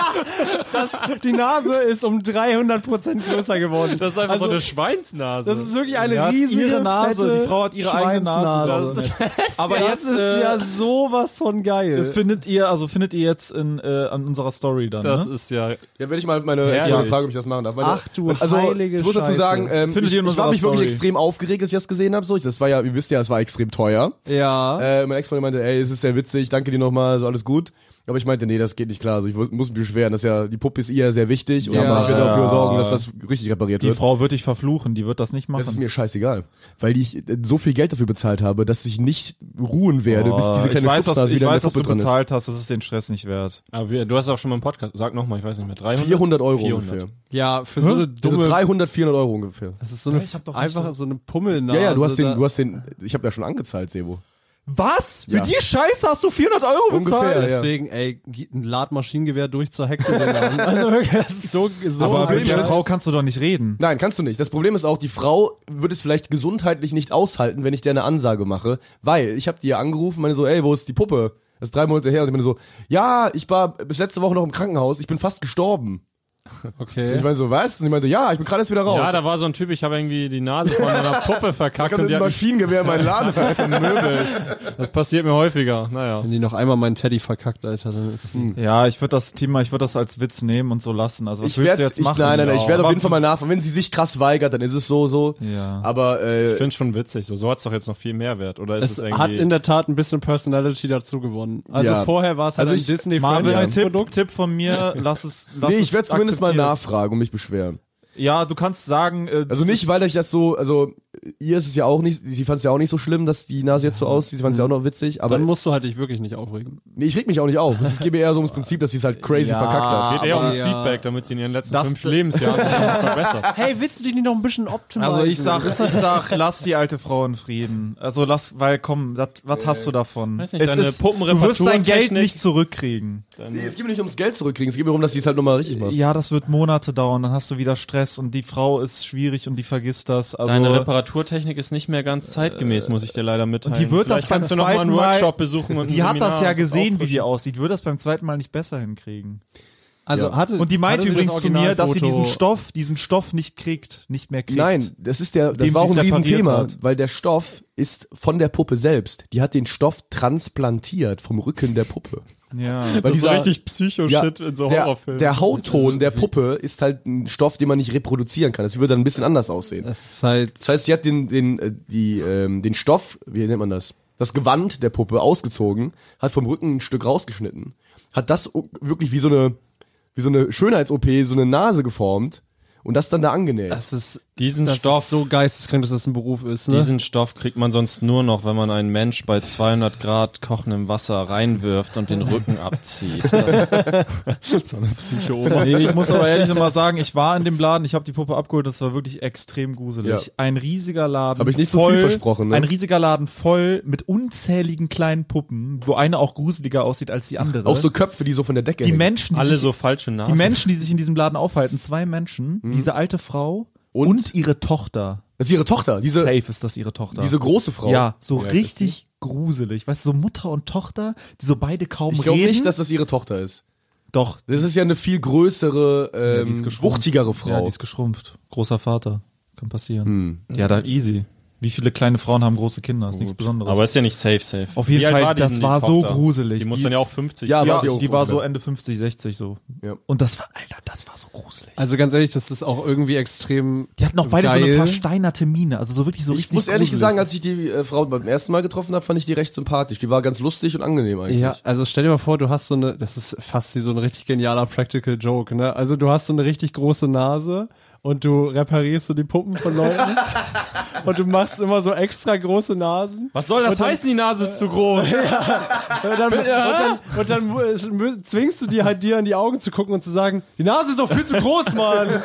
das, die Nase ist um dreihundert Prozent größer geworden. Das ist einfach Also, so eine Schweinsnase. Das ist wirklich eine Die hat riesige, ihre Nase, fette die Frau hat ihre eigene Nase. Schweinsnase. Das ist, Aber aber jetzt jetzt ist äh, ja sowas von geil. das findet ihr, also findet ihr jetzt in äh, an unserer Story dann. das ne? ist ja. Ja, werde ich mal meine Herrlich. extra Frage, ob ich das machen darf. Meine, Ach du also, heilige ich muss dazu Scheiße. sagen, ähm, Findet ich, ihr in ich war unserer mich wirklich Story. extrem aufgeregt, als ich das gesehen habe. So, ich- das war ja, ihr wisst ja, es war extrem teuer. ja. Äh, mein Ex-Freund meinte, ey, es ist sehr witzig, danke dir nochmal, so alles gut. Aber ich meinte, nee, das geht nicht klar. Also ich muss muss mich beschweren, das ist ja, die Puppe ist ihr sehr wichtig und Ja. ich werde dafür sorgen, dass das richtig repariert Die wird. Frau wird dich verfluchen, die wird das nicht machen. Das ist mir scheißegal, weil ich äh, so viel Geld dafür bezahlt habe, dass ich nicht ruhen werde, bis diese ich kleine weiß, was, Stupsnase ich wieder in weiß, der was du Puppe dran ist. bezahlt hast, das ist den Stress nicht wert. Aber wir, du hast auch schon mal im Podcast. Sag nochmal, ich weiß nicht mehr. dreihundert? vierhundert Euro vierhundert. ungefähr. ja, für so eine Also dumme... dreihundert, vierhundert Euro ungefähr. das ist so eine, Ich hab doch nicht einfach so- so eine Pummelnase. Ja, ja, du hast den, da. du hast den, ich habe ja schon angezahlt, Sebo. Was? Für Ja. die Scheiße hast du vierhundert Euro Ungefähr, bezahlt? ja. Deswegen, ey, ein Ladmaschinengewehr durch zur Hexe. an. Also wirklich, das ist so, so Aber Problem mit der ist- Frau kannst du doch nicht reden. Nein, kannst du nicht. Das Problem ist auch, die Frau würde es vielleicht gesundheitlich nicht aushalten, wenn ich dir eine Ansage mache, weil ich habe die ja angerufen, meine so, ey, wo ist die Puppe? Das ist drei Monate her und ich meine so, ja, ich war bis letzte Woche noch im Krankenhaus, ich bin fast gestorben. Und Okay. ich meine so, was? Und ich meinte, ja, ich bin gerade erst wieder raus. Ja, da war so ein Typ, ich habe irgendwie die Nase von einer Puppe verkackt ich und mit die einem hat mich Maschinengewehr in meinen Laden. vermöbelt. Das passiert mir häufiger. Naja. Wenn die noch einmal meinen Teddy verkackt, Alter, dann ist... Ja, ich würde das Thema, ich würde das als Witz nehmen und so lassen. Also was Ich willst werde du jetzt ich, machen? nein, nein, nein, ich werde auf Aber- jeden Fall mal nachfragen. Wenn sie sich krass weigert, dann ist es so, so. Ja. Aber, äh, Ich finde es schon witzig. So, so hat es doch jetzt noch viel Mehrwert. Oder ist es, Es irgendwie. hat in der Tat ein bisschen Personality dazu gewonnen. Also Ja. vorher war es halt Also ein ich- Marvin, ein Tipp, Disney-Franchise-Produkt. Tipp von mir, lass es, lass nee, es ich werde zumindest mal akzeptier es. nachfragen und mich beschweren. Ja, du kannst sagen, äh, Also das nicht, ist- weil ich das so, also ihr ist es ja auch nicht, sie fand es ja auch nicht so schlimm, dass die Nase jetzt so aussieht, sie fand es ja auch noch witzig, aber Dann musst du halt dich wirklich nicht aufregen. nee, ich reg mich auch nicht auf. Es geht mir eher so ums Prinzip, dass sie es halt crazy Ja. verkackt hat. Geht eher aber- ums ja. Feedback, damit sie in ihren letzten Das- fünf Lebensjahren sich noch verbessert. Hey, willst du dich nicht noch ein bisschen optimieren? Also ich sag, ich sag, lass die alte Frau in Frieden. Also lass, weil komm, dat, was hast du davon? Weiß nicht, Es deine ist, du wirst dein Geld Puppenreparaturtechnik- nicht zurückkriegen. Nee, es geht mir nicht ums Geld zurückkriegen, es geht mir darum, dass sie es halt nochmal richtig macht. Ja, das wird Monate dauern, dann hast du wieder Stress und die Frau ist schwierig und die vergisst das. Also Deine Reparaturtechnik ist nicht mehr ganz zeitgemäß, muss ich dir leider mitteilen. und die wird Vielleicht das beim kannst du noch mal einen zweiten Mal- Workshop besuchen und ein die hat das Seminar ja gesehen, wie auffrischen. die aussieht. Wird das beim zweiten Mal nicht besser hinkriegen. Also Ja. hatte, Und die meinte hatte sie übrigens das zu mir, dass sie diesen Originalfoto- Stoff, diesen Stoff nicht kriegt, nicht mehr kriegt. Nein, das ist der, das Dem war auch sie's ein repariert Riesenthema, hat. weil der Stoff ist von der Puppe selbst. Die hat den Stoff transplantiert vom Rücken der Puppe. Ja. Weil Das ist so dieser- richtig Psycho-Shit in so der, Horrorfilmen. der Hautton der Puppe ist halt ein Stoff, den man nicht reproduzieren kann. Das würde dann ein bisschen anders aussehen. Das ist halt... Das heißt, sie hat den, den, äh, die, ähm, den Stoff, wie nennt man das? Das Gewand der Puppe ausgezogen, hat vom Rücken ein Stück rausgeschnitten, hat das o- wirklich wie so eine, wie so eine Schönheits-O P, so eine Nase geformt und das dann da angenäht. Das ist, Diesen das Stoff, ist so geisteskrank, dass das ein Beruf ist, ne? diesen Stoff kriegt man sonst nur noch, wenn man einen Mensch bei zweihundert Grad kochendem Wasser reinwirft und den Rücken abzieht. Das so eine Psycho-Oma. Nee, ich muss aber ehrlich nochmal sagen, ich war in dem Laden, ich habe die Puppe abgeholt, das war wirklich extrem gruselig. Ja. Ein riesiger Laden. Hab ich nicht so voll, viel versprochen, ne? Ein riesiger Laden voll mit unzähligen kleinen Puppen, wo eine auch gruseliger aussieht als die andere. Auch so Köpfe, die so von der Decke die hängen. Menschen, die Alle sich, so falsche Nasen. die Menschen, die sich in diesem Laden aufhalten, zwei Menschen, diese alte Frau und, Und? ihre Tochter. Das ist ihre Tochter, diese, Safe ist das ihre Tochter. diese große Frau. ja, so Wie alt ist richtig gruselig. Weißt du, so Mutter und Tochter, die so beide kaum Ich glaube reden. nicht, dass das ihre Tochter ist. Doch, Das ist ja eine viel größere, ähm, die ist geschrumpft. wuchtigere Frau. ja, die ist geschrumpft. Großer Vater. Kann passieren. Hm. Ja, da easy. Wie viele kleine Frauen haben große Kinder? Ist nichts Besonderes. Aber ist ja nicht safe, safe. Auf jeden Wie alt Fall, war die das denn, die war so Tochter? gruselig. Die muss Die- dann ja auch fünfzig Ja, sein. ja, war sie auch die war so ungefähr. Ende fünfzig, sechzig so. Ja. Und das war, Alter, das war so gruselig. Also ganz ehrlich, das ist auch irgendwie extrem Die hatten auch beide so eine geil. versteinerte Miene, also so wirklich so Ich richtig muss ehrlich gruselig. sagen, als ich die äh, Frau beim ersten Mal getroffen habe, fand ich die recht sympathisch. Die war ganz lustig und angenehm eigentlich. Ja, also stell dir mal vor, du hast so eine, das ist fast wie so ein richtig genialer Practical Joke, ne? Also du hast so eine richtig große Nase und du reparierst so die Puppen von Leuten und du machst immer so extra große Nasen. Was soll das Und dann- heißen, die Nase ist zu groß? Und dann, und dann, und dann mu- zwingst du dir halt dir in die Augen zu gucken und zu sagen, die Nase ist doch viel zu groß, Mann.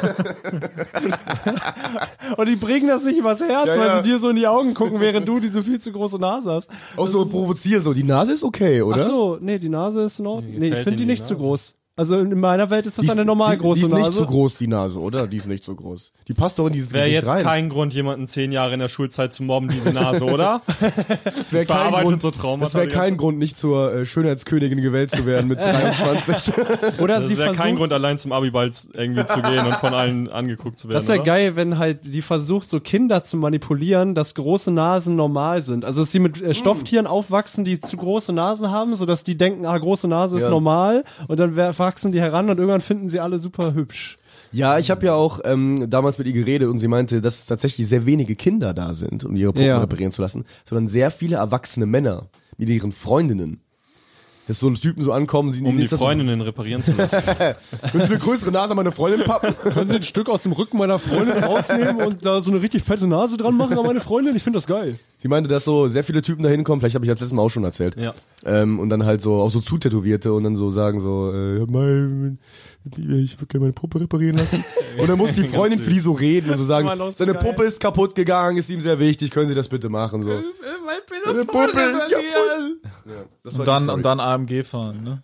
Und die bringen das nicht übers Herz, Ja, weil ja. sie dir so in die Augen gucken, während du diese viel zu große Nase hast. Auch so provozieren, so, die Nase ist okay, oder? Ach so, nee, die Nase ist in Ordnung. Nee, ich gefällt finde die Ihnen die nicht zu Nase? groß. Also in meiner Welt ist das Die eine ist- normal die, große Die ist nicht Nase. so groß, die Nase, oder? Die ist nicht so groß. Die passt doch in dieses Wäre Gesicht jetzt rein. kein Grund, jemanden zehn Jahre in der Schulzeit zu mobben, diese Nase, oder? Das wäre kein Verarbeitet Grund, so Traumata das wär die ganze kein Grund, nicht zur äh, Schönheitskönigin gewählt zu werden mit dreiundzwanzig. Oder Das sie wäre kein versucht, Grund, allein zum Abiball irgendwie zu gehen und von allen angeguckt zu werden. das wäre oder? geil, wenn halt die versucht, so Kinder zu manipulieren, dass große Nasen normal sind. Also dass sie mit äh, Stofftieren aufwachsen, die zu große Nasen haben, sodass die denken, ah, große Nase ist Ja. normal. Und dann wer- wachsen die heran und irgendwann finden sie alle super hübsch. Ja, ich habe ja auch ähm, damals mit ihr geredet und sie meinte, dass tatsächlich sehr wenige Kinder da sind, um ihre Puppen Ja. reparieren zu lassen, sondern sehr viele erwachsene Männer mit ihren Freundinnen. Dass so Typen so ankommen, sie Um die ist das Freundinnen reparieren zu lassen. So, wenn sie eine größere Nase an meine Freundin pappen. Können Sie ein Stück aus dem Rücken meiner Freundin rausnehmen und da so eine richtig fette Nase dran machen an meine Freundin? Ich finde das geil. Sie meinte, dass so sehr viele Typen da hinkommen, vielleicht habe ich das letztes Mal auch schon erzählt. Ja. Ähm, und dann halt so auch so zutätowierte und dann so sagen so, äh, mein, ich würde gerne meine Puppe reparieren lassen. Und dann muss die Freundin für die so reden und so sagen, Immer noch so seine geil. Puppe ist kaputt gegangen, ist ihm sehr wichtig, können Sie das bitte machen? So. Meine Puppe ist kaputt. Ja, das war Und die dann, Story. und dann A M G fahren, ne?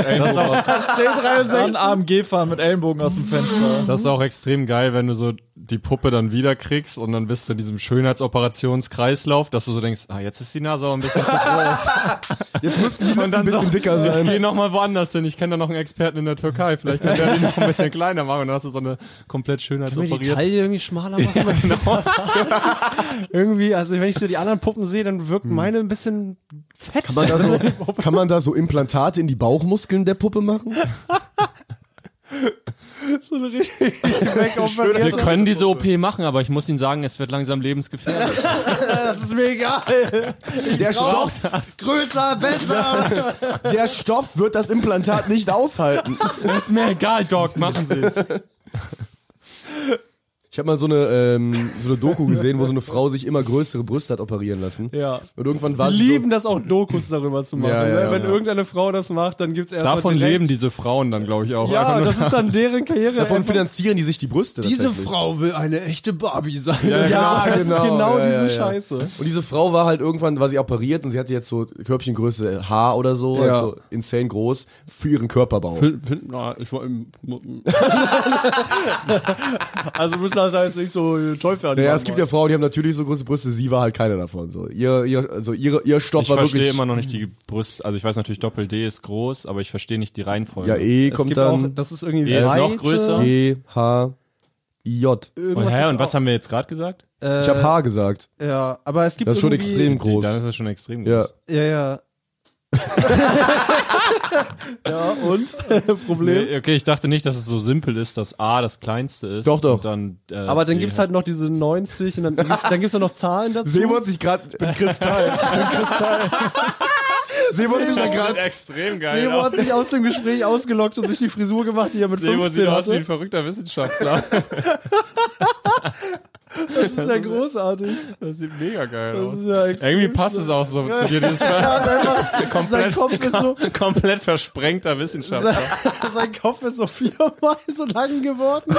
Dann A M G fahren mit Ellenbogen aus dem Fenster. Das ist auch extrem geil, wenn du so die Puppe dann wieder kriegst und dann bist du in diesem Schönheitsoperationsskreislauf, dass du so denkst, ah, jetzt ist die Nase aber ein bisschen zu groß. Jetzt müssten die Lippen Und dann ein bisschen so, dicker ich sein. gehe nochmal woanders hin. Ich kenne da noch einen Experten in der Türkei. Vielleicht kann der die noch ein bisschen kleiner machen und dann hast du so eine komplett schönheitsoperierte. irgendwie schmaler machen? Ja, genau. irgendwie, also wenn ich so die anderen Puppen sehe, dann wirkt meine ein bisschen fett. Kann man, da so, kann man da so Implantate in die Bauchmuskeln der Puppe machen? so eine richtig wegoperierte. Wir können diese O P machen, aber ich muss Ihnen sagen, es wird langsam lebensgefährlich. Das ist mir egal. Der Stoff, Größer, besser. der Stoff wird das Implantat nicht aushalten. Das ist mir egal, Doc, machen Sie es. Ich habe mal so eine, ähm, so eine Doku gesehen, wo so eine Frau sich immer größere Brüste hat operieren lassen. Ja. Und irgendwann war Die sie lieben das auch, Dokus darüber zu machen. Ja, ja, ne? ja, Wenn ja. irgendeine Frau das macht, dann gibt's erst Davon mal direkt, leben diese Frauen dann, glaube ich, auch. Ja, Einfach nur- das ist dann deren Karriere. so, davon Einfach- finanzieren die sich die Brüste. diese tatsächlich. Frau will eine echte Barbie sein. Ja, Ja, das ist genau, genau ja, diese ja, ja. Scheiße. Und diese Frau war halt irgendwann, war sie operiert und sie hatte jetzt so Körbchengröße H oder so, Ja. also insane groß, für ihren Körperbau. Na, ich war im. also müssen das halt nicht so toll werden. Naja, es gibt ja Frauen, die haben natürlich so große Brüste, sie war halt keine davon. So. Ihr, ihr, also ihre, ihr Stoff Ich war verstehe wirklich. immer noch nicht die Brust, also ich weiß natürlich, Doppel-D ist groß, aber ich verstehe nicht die Reihenfolge. Ja, E Es kommt gibt auch, dann das ist irgendwie E ist Weite, noch größer. G, H, I, J. Und, irgendwas hä, ist und was auch- haben wir jetzt gerade gesagt? äh, Ich habe H gesagt. Ja, aber es gibt Das ist schon irgendwie- extrem groß. Dann ist das schon extrem Ja. groß. Ja, ja. ja, und? Problem? Nee, okay, ich dachte nicht, dass es so simpel ist, dass A das kleinste ist. Doch, doch. Und dann, äh, Aber dann D gibt's halt noch diese neunzig und dann gibt's, dann gibt's ja noch Zahlen dazu. Simon sich gerade. Ich bin Kristall. Ich bin Kristall. Simon sich Das gerade. sieht extrem geil Sebo aus. hat sich aus dem Gespräch ausgelockt und sich die Frisur gemacht, die er mit Sebo fünfzehn sieht aus wie hatte. ein verrückter Wissenschaftler. Das ist ja großartig. Das sieht mega geil Das aus. ist ja extrem Irgendwie passt es auch so zu dir, dieses Ja, einfach, sein komplett, Kopf ist so, komplett versprengter Wissenschaftler. sein Kopf ist so viermal so lang geworden.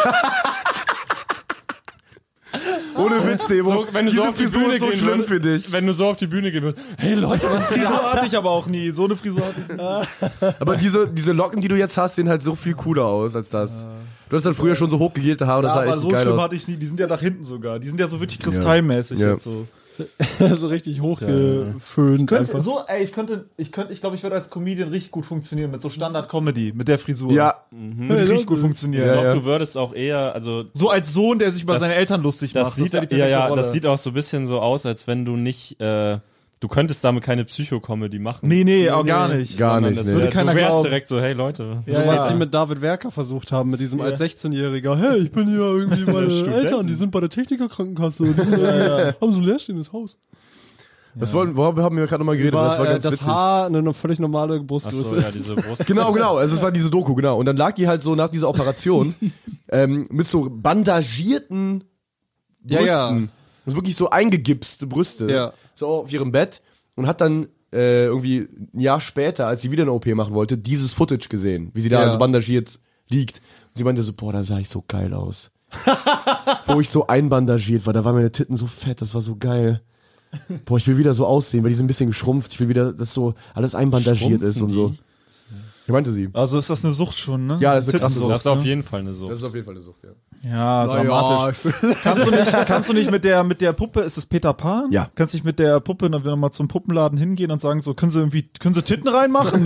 Ohne Witz, Sebo. So, wenn du Diese so auf die Frisur Bühne ist so gehen schlimm würdest, für dich. Wenn du so auf die Bühne gehen würdest, hey Leute, was Frisur hatte ich aber auch nie. So eine Frisur hatte ich nie. Aber diese, diese Locken, die du jetzt hast, sehen halt so viel cooler aus als das. Du hast dann früher schon so hochgegelte Haare, das Ja, sah aber echt so geil schlimm aus. hatte ich sie. Die sind ja nach hinten sogar. Die sind ja so wirklich kristallmäßig Ja. jetzt so. so richtig hochgeföhnt einfach. So, ey, ich könnte, ich könnte, ich glaube, ich würde als Comedian richtig gut funktionieren mit so Standard-Comedy, mit der Frisur. Ja, Würde ich richtig gut funktionieren. Ich Ja, glaube, ja. du würdest auch eher, also So als Sohn, der sich über Das- seine Eltern lustig das macht. sieht, wär die ja, perfekte ja, Rolle. das sieht auch so ein bisschen so aus, als wenn du nicht, äh, du könntest damit keine Psycho-Comedy machen. Nee, nee, auch gar nicht. Gar Sondern nicht, das nee. wär- Würde keiner du wärst glauben. direkt so, hey Leute. Ja, Ja, was ja. sie mit David Werker versucht haben, mit diesem als sechzehnjähriger, hey, ich bin hier irgendwie meine Studenten. Eltern, die sind bei der Technikerkrankenkasse, die sind, äh, haben so ein leerstehendes Haus. das wollen, worüber haben wir gerade nochmal geredet, War, das war äh, ganz das witzig. Haar eine noch völlig normale Achso, Brustgröße. ja, diese Brust. Genau, genau. Also es war diese Doku, genau. Und dann lag die halt so nach dieser Operation ähm, mit so bandagierten Ja, Brüsten. ja. Also wirklich so eingegipste Brüste. Ja. So auf ihrem Bett. Und hat dann äh, irgendwie ein Jahr später, als sie wieder eine O P machen wollte, dieses Footage gesehen, wie sie da Ja. also bandagiert liegt. Und sie meinte so, boah, da sah ich so geil aus. Wo ich so einbandagiert war, da waren meine Titten so fett, das war so geil. Boah, ich will wieder so aussehen, weil die sind ein bisschen geschrumpft. Ich will wieder, dass so alles einbandagiert ist und so. Ich meinte sie. Also ist das eine Sucht schon, ne? Ja, das ist eine krasse Tittensucht, Das ist auf ne? jeden Fall eine Sucht. Das ist auf jeden Fall eine Sucht, ja. Ja, dramatisch. Kannst du nicht, kannst du nicht mit der, mit der Puppe, ist es Peter Pan? Ja. Kannst du nicht mit der Puppe dann wieder mal zum Puppenladen hingehen und sagen so, können sie irgendwie, können sie Titten reinmachen?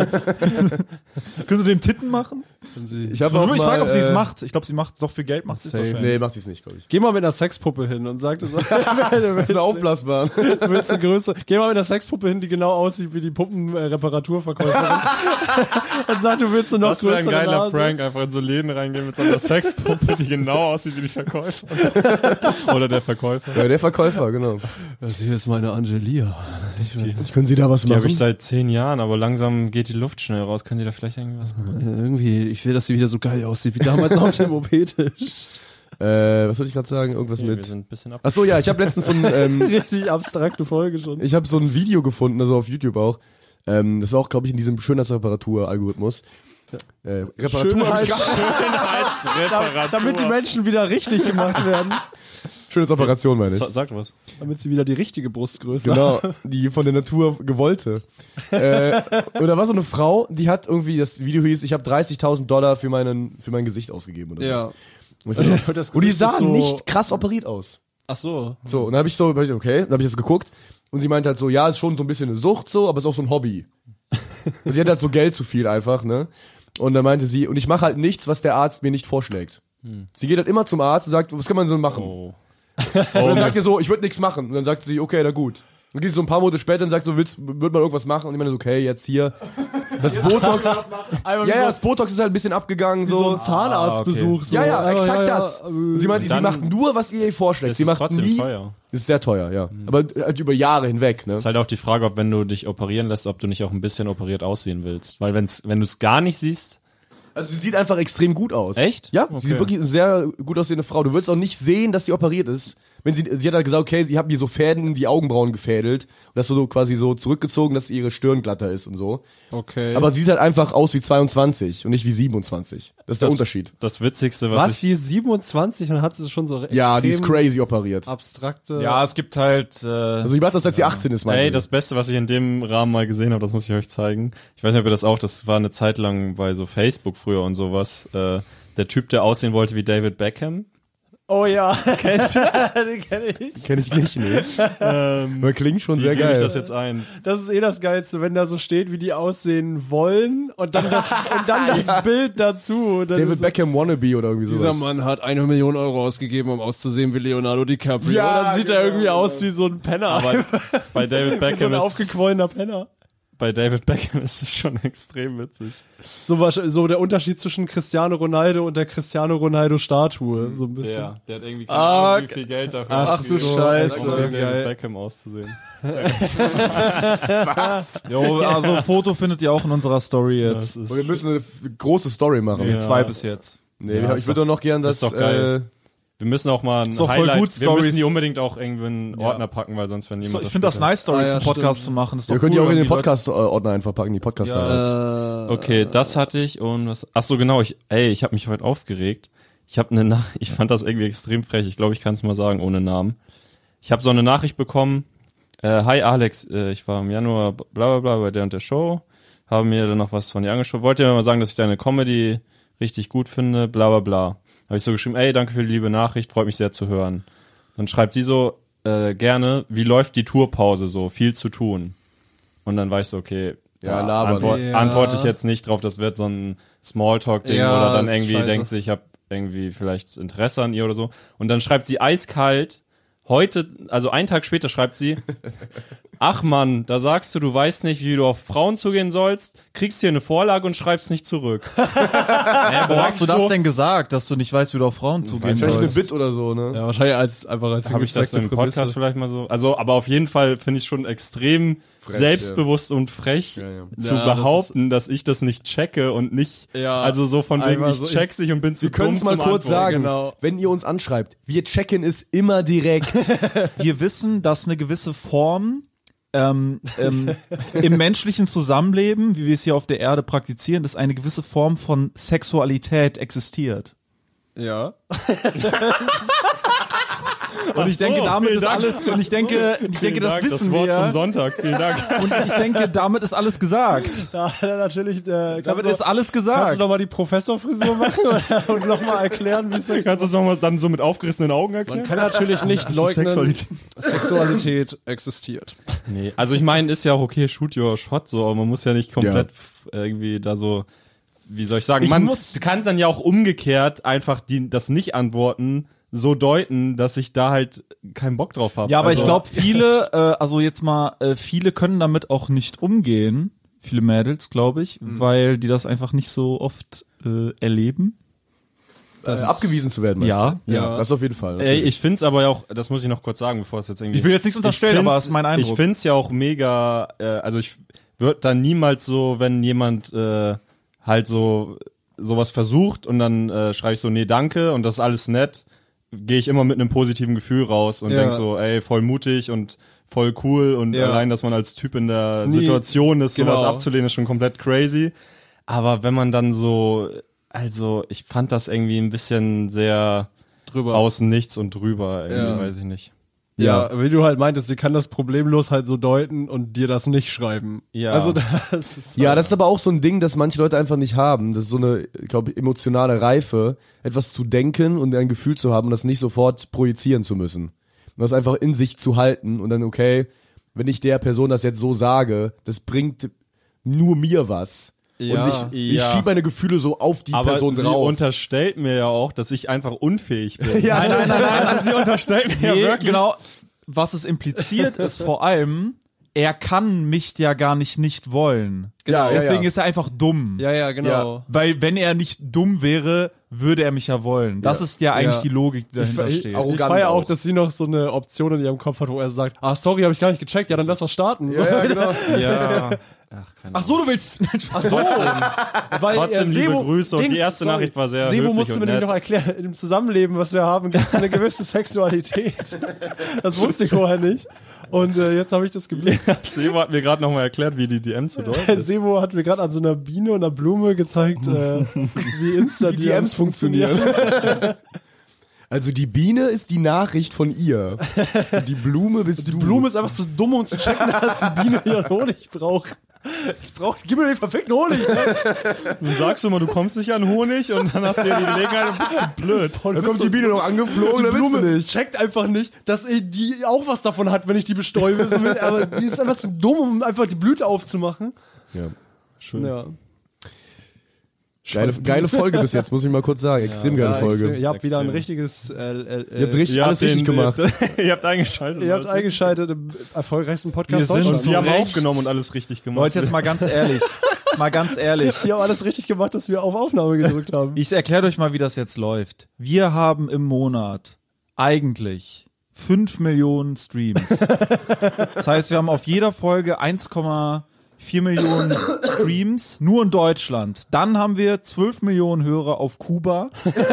Können sie dem Titten machen? Ich habe auch Ich mal, frage, ob sie es äh, macht. Ich glaube, sie macht doch für Geld, macht sie es Safe. wahrscheinlich. Nee, macht sie es nicht, glaube ich. Geh mal mit einer Sexpuppe hin und sag, du So eine aufblasbare. willst eine Größe. Geh mal mit einer Sexpuppe hin, die genau aussieht wie die Puppenreparaturverkäuferin. Und sag, du willst eine noch Das wäre ein größere geiler Nase. Prank, einfach in so Läden reingehen mit so einer Sexpuppe, die genau aussieht wie die Verkäufer. Oder der Verkäufer. Ja, der Verkäufer, genau. Das hier ist meine Angelia. Können Sie da was Die habe ich seit zehn Jahren, aber langsam geht die Luft schnell raus. Können Sie da vielleicht irgendwas machen? Irgendwie, ich will, dass sie wieder so geil aussieht wie damals auf dem O P-Tisch. Äh, was wollte ich gerade sagen? Irgendwas Nee, wir mit... sind ein bisschen ab. Achso, ja, ich habe letztens so ein... Ähm, Richtig abstrakte Folge schon. ich habe so ein Video gefunden, also auf YouTube auch. Ähm, das war auch, glaube ich, in diesem Schönheitsreparatur-Algorithmus. Äh, Reparatur hab ich gar- Schönheitsreparatur. Damit die Menschen wieder richtig gemacht werden. Schönheitsoperation, meine ich. Sa- Sag was. Damit sie wieder die richtige Brustgröße Genau, die von der Natur gewollte. äh, und da war so eine Frau, die hat irgendwie, das Video hieß, ich habe dreißigtausend Dollar für, meinen, für mein Gesicht ausgegeben. Oder so. Ja. Und, ich dachte, Das und die Gesicht sah ist so- nicht krass operiert aus. Ach so. So, und dann habe ich so, hab ich, okay, dann habe ich das geguckt und sie meinte halt so, ja, ist schon so ein bisschen eine Sucht so, aber ist auch so ein Hobby. Und sie hat halt so Geld zu viel einfach, ne? Und dann meinte sie, und ich mache halt nichts, was der Arzt mir nicht vorschlägt. Hm. Sie geht halt immer zum Arzt und sagt, was kann man so machen? Oh. Und dann sagt er so, ich würde nichts machen. Und dann sagt sie, okay, na gut. Dann geht sie so ein paar Monate später und sagt so, willst, wird man irgendwas machen? Und ich meine so, okay, jetzt hier. Das Botox. ja, ja, das Botox ist halt ein bisschen abgegangen, so. So ein Zahnarztbesuch. Ah, So. Ja, ja, exakt ja, das. ja. Und sie meinte, sie Dann- macht nur, was ihr ihr vorschlägt. Es Sie ist macht trotzdem nie. teuer. Ist sehr teuer, ja. Aber halt über Jahre hinweg, ne? Ist halt auch die Frage, ob wenn du dich operieren lässt, ob du nicht auch ein bisschen operiert aussehen willst. Weil wenn's, wenn du es gar nicht siehst, Also sie sieht einfach extrem gut aus. Echt? Ja, Okay. sie ist wirklich eine sehr gut aussehende Frau. Du würdest auch nicht sehen, dass sie operiert ist. Wenn sie, sie hat halt gesagt, okay, sie hat mir so Fäden in die Augenbrauen gefädelt und das so quasi so zurückgezogen, dass ihre Stirn glatter ist und so. Okay. Aber sie sieht halt einfach aus wie zweiundzwanzig und nicht wie siebenundzwanzig. Das ist der Das- Unterschied. das Witzigste, was, was, ich... die ist siebenundzwanzig und hat sie schon so Ja, die ist extrem crazy operiert. abstrakte... Ja, es gibt halt... Äh, Also die macht das, seit sie achtzehn ist, meine Ey, sie. das Beste, was ich in dem Rahmen mal gesehen habe, das muss ich euch zeigen. Ich weiß nicht, ob ihr das auch, das war eine Zeit lang bei so Facebook früher und sowas. Äh, der Typ, der aussehen wollte wie David Beckham. Oh ja. Kennst du das? Den kenn ich. Kenn ich nicht, ne? Aber klingt schon Wie sehr gebe geil. ich das jetzt ein? Das ist eh das Geilste, wenn da so steht, wie die aussehen wollen und dann das, und dann das Bild dazu. Dann David ist so, Beckham Wannabe oder irgendwie dieser sowas. Mann hat eine Million Euro ausgegeben, um auszusehen wie Leonardo DiCaprio. Ja, und dann sieht genau, er irgendwie genau. aus wie so ein Penner. Aber bei David wie so Beckham ein ist, aufgequollener Penner. bei David Beckham ist es schon extrem witzig. So, wahrsch- so der Unterschied zwischen Cristiano Ronaldo und der Cristiano Ronaldo Statue. So ein bisschen. Der, der hat irgendwie keine Ah, Ahnung, wie viel Geld dafür ach ausgegeben, du Scheiße, um wie David geil. Beckham auszusehen. Jo, also Foto findet ihr auch in unserer Story Das jetzt. ist, Und wir müssen eine große Story machen. Ja. Zwei bis jetzt. Nee, Ja, ich ist würde doch noch gern das das, ist doch geil. äh, wir müssen auch mal ein Ist doch voll Highlight, gut, wir Stories. müssen die unbedingt auch irgendwie in einen Ordner packen, weil sonst wenn So, jemand ich finde das nice, Stories Ah, ja, im Podcast stimmt. zu machen. Ist doch wir können die cool, auch in den wenn Leute- Podcast-Ordner einfach packen, die podcast Ja. Äh, Okay, das hatte ich und was. Ach so, genau. Ich, ey, ich habe mich heute aufgeregt. Ich habe eine Nach ich fand das irgendwie extrem frech. Ich glaube, ich kann es mal sagen ohne Namen. Ich habe so eine Nachricht bekommen. Äh, Hi Alex, äh, ich war im Januar bla bla bla bei der und der Show, habe mir dann noch was von dir angeschaut. Wollte dir mal sagen, dass ich deine Comedy richtig gut finde, bla bla bla. Habe ich so geschrieben, ey, danke für die liebe Nachricht, freut mich sehr zu hören. Dann schreibt sie so, äh, gerne, wie läuft die Tourpause so? Viel zu tun. Und dann war ich so, okay, Ja, da labern. antwort, Ja. antworte ich jetzt nicht drauf, das wird so ein Smalltalk-Ding Ja, oder dann das ist irgendwie scheiße. denkt sie, ich habe irgendwie vielleicht Interesse an ihr oder so. Und dann schreibt sie eiskalt, heute, also einen Tag später schreibt sie, ach Mann, da sagst du, du weißt nicht, wie du auf Frauen zugehen sollst, kriegst hier eine Vorlage und schreibst nicht zurück. äh, Wo hast du das denn gesagt, dass du nicht weißt, wie du auf Frauen zugehen Vielleicht eine sollst? Bit oder so, ne? Ja, wahrscheinlich als, einfach als Habe ich das so im hingesteckte Podcast Prämisse. vielleicht mal so? Also, aber auf jeden Fall finde ich schon extrem Frech, selbstbewusst und frech Ja, ja. zu Ja, das behaupten, dass ich das nicht checke und nicht, Ja, also so von wegen, einfach ich so, check's nicht und bin zu Wir können dumm es mal zum kurz Antworten. sagen, genau. wenn ihr uns anschreibt, wir checken es immer direkt. Wir wissen, dass eine gewisse Form ähm, ähm, im menschlichen Zusammenleben, wie wir es hier auf der Erde praktizieren, dass eine gewisse Form von Sexualität existiert. Ja. Und ich denke, so, damit vielen ist Dank. alles, und ich denke, ich denke, das Dank, wissen das Wort wir. zum Sonntag. Vielen Dank. Und ich denke, damit ist alles gesagt. Da hat er natürlich, äh, kannst Damit du, ist alles kannst gesagt. du nochmal die Professorfrisur machen und nochmal erklären, wie Sex Kannst du es nochmal dann so mit aufgerissenen Augen erklären? Man kann natürlich nicht leugnen, Sexualität. Sexualität existiert. Nee, also ich meine, ist ja auch okay, shoot your shot, so, aber man muss ja nicht komplett f- irgendwie da so, wie soll ich sagen, Ich man muss- du kannst dann ja auch umgekehrt einfach die, das Nicht-Antworten so deuten, dass ich da halt keinen Bock drauf habe. Ja, aber also, ich glaube, viele, äh, also jetzt mal, äh, viele können damit auch nicht umgehen. Viele Mädels, glaube ich, weil die das einfach nicht so oft äh, erleben. Äh, abgewiesen zu werden, meinst Ja. du? Ja, Ja. das auf jeden Fall. Ey, natürlich. ich find's aber ja auch, das muss ich noch kurz sagen, bevor es jetzt irgendwie... Ich will jetzt nichts unterstellen, find's- aber es ist mein Eindruck. Ich find's ja auch mega, äh, also ich würde dann niemals so, wenn jemand äh, halt so sowas versucht und dann äh, schreibe ich so, nee, danke und das ist alles nett, gehe ich immer mit einem positiven Gefühl raus und Ja. denk so, ey, voll mutig und voll cool und Ja. allein, dass man als Typ in der nie- Situation ist, sowas genau. abzulehnen, ist schon komplett crazy. Aber wenn man dann so, also ich fand das irgendwie ein bisschen sehr Drüber. außen nichts und drüber, irgendwie, Ja. weiß ich nicht. Ja, wie du halt meintest, sie kann das problemlos halt so deuten und dir das nicht schreiben. Ja. Also das ist Ja, das ist aber auch so ein Ding, das manche Leute einfach nicht haben. Das ist so eine, ich glaube, emotionale Reife, etwas zu denken und ein Gefühl zu haben und das nicht sofort projizieren zu müssen. Und das einfach in sich zu halten und dann, okay, wenn ich der Person das jetzt so sage, das bringt nur mir was. Ja. Und ich, ich Ja. schiebe meine Gefühle so auf die Aber Person sie drauf. unterstellt mir ja auch, dass ich einfach unfähig bin. Ja, Nein, nein, nein, nein. Also sie unterstellt mir Nee, ja wirklich. genau. Was es impliziert, ist vor allem, er kann mich ja gar nicht nicht wollen. Ja, ja, Deswegen ja. ist er einfach dumm. Ja, ja, genau. Weil wenn er nicht dumm wäre, würde er mich ja wollen. Das Ja. ist ja eigentlich Ja. die Logik, die dahinter Ich- steht. auch- Ich Arrogant feiere auch, auch. dass sie noch so eine Option in ihrem Kopf hat, wo er sagt, ah, sorry, habe ich gar nicht gecheckt, ja, dann lass was starten. So. Ja, ja, genau. Ja. Ach, keine Ach so, du willst. Ach so. Weil, Trotzdem äh, liebe Sebo- Grüße und die Dings, erste sorry. Nachricht war sehr Sebo höflich musste und mir nämlich nett. noch erklären, im Zusammenleben, was wir haben, gibt es eine gewisse Sexualität. Das wusste ich vorher nicht. Und äh, jetzt habe ich das geblieben. Sebo hat mir gerade nochmal erklärt, wie die D M zu deuten ist. Sebo hat mir gerade an so einer Biene und einer Blume gezeigt, äh, wie Insta Wie D Ms funktionieren. Also die Biene ist die Nachricht von ihr. Und die Blume bist Die du. Blume ist einfach zu dumm, um zu checken, dass die Biene ihren Honig braucht. Es braucht, gib mir den verfickten Honig. Ne? Du sagst immer, du kommst nicht an Honig und dann hast du ja die Gelegenheit und bist du blöd. Da kommt die Biene noch angeflogen, Die da willst du Blume nicht. checkt einfach nicht, dass eh die auch was davon hat, wenn ich die bestäube. Aber die ist einfach zu dumm, um einfach die Blüte aufzumachen. Ja. Schön. Ja. Geile, geile Folge bis jetzt, muss ich mal kurz sagen. Extrem geile Ja, Folge. extrem. Ihr habt wieder ein Extrem. richtiges. Äh, äh, Ihr habt richtig, Ihr alles habt richtig den- gemacht. Ihr habt eingeschaltet. Ihr habt alles. eingeschaltet im erfolgreichsten Podcast Wir sind Deutschlands. so Wir haben Recht. aufgenommen und alles richtig gemacht. Leute, jetzt mal ganz ehrlich. Mal ganz ehrlich. Wir haben alles richtig gemacht, dass wir auf Aufnahme gedrückt haben. Ich erkläre euch mal, wie das jetzt läuft. Wir haben im Monat eigentlich fünf Millionen Streams. Das heißt, wir haben auf jeder Folge eins Komma vier Millionen Streams, nur in Deutschland. Dann haben wir zwölf Millionen Hörer auf Kuba.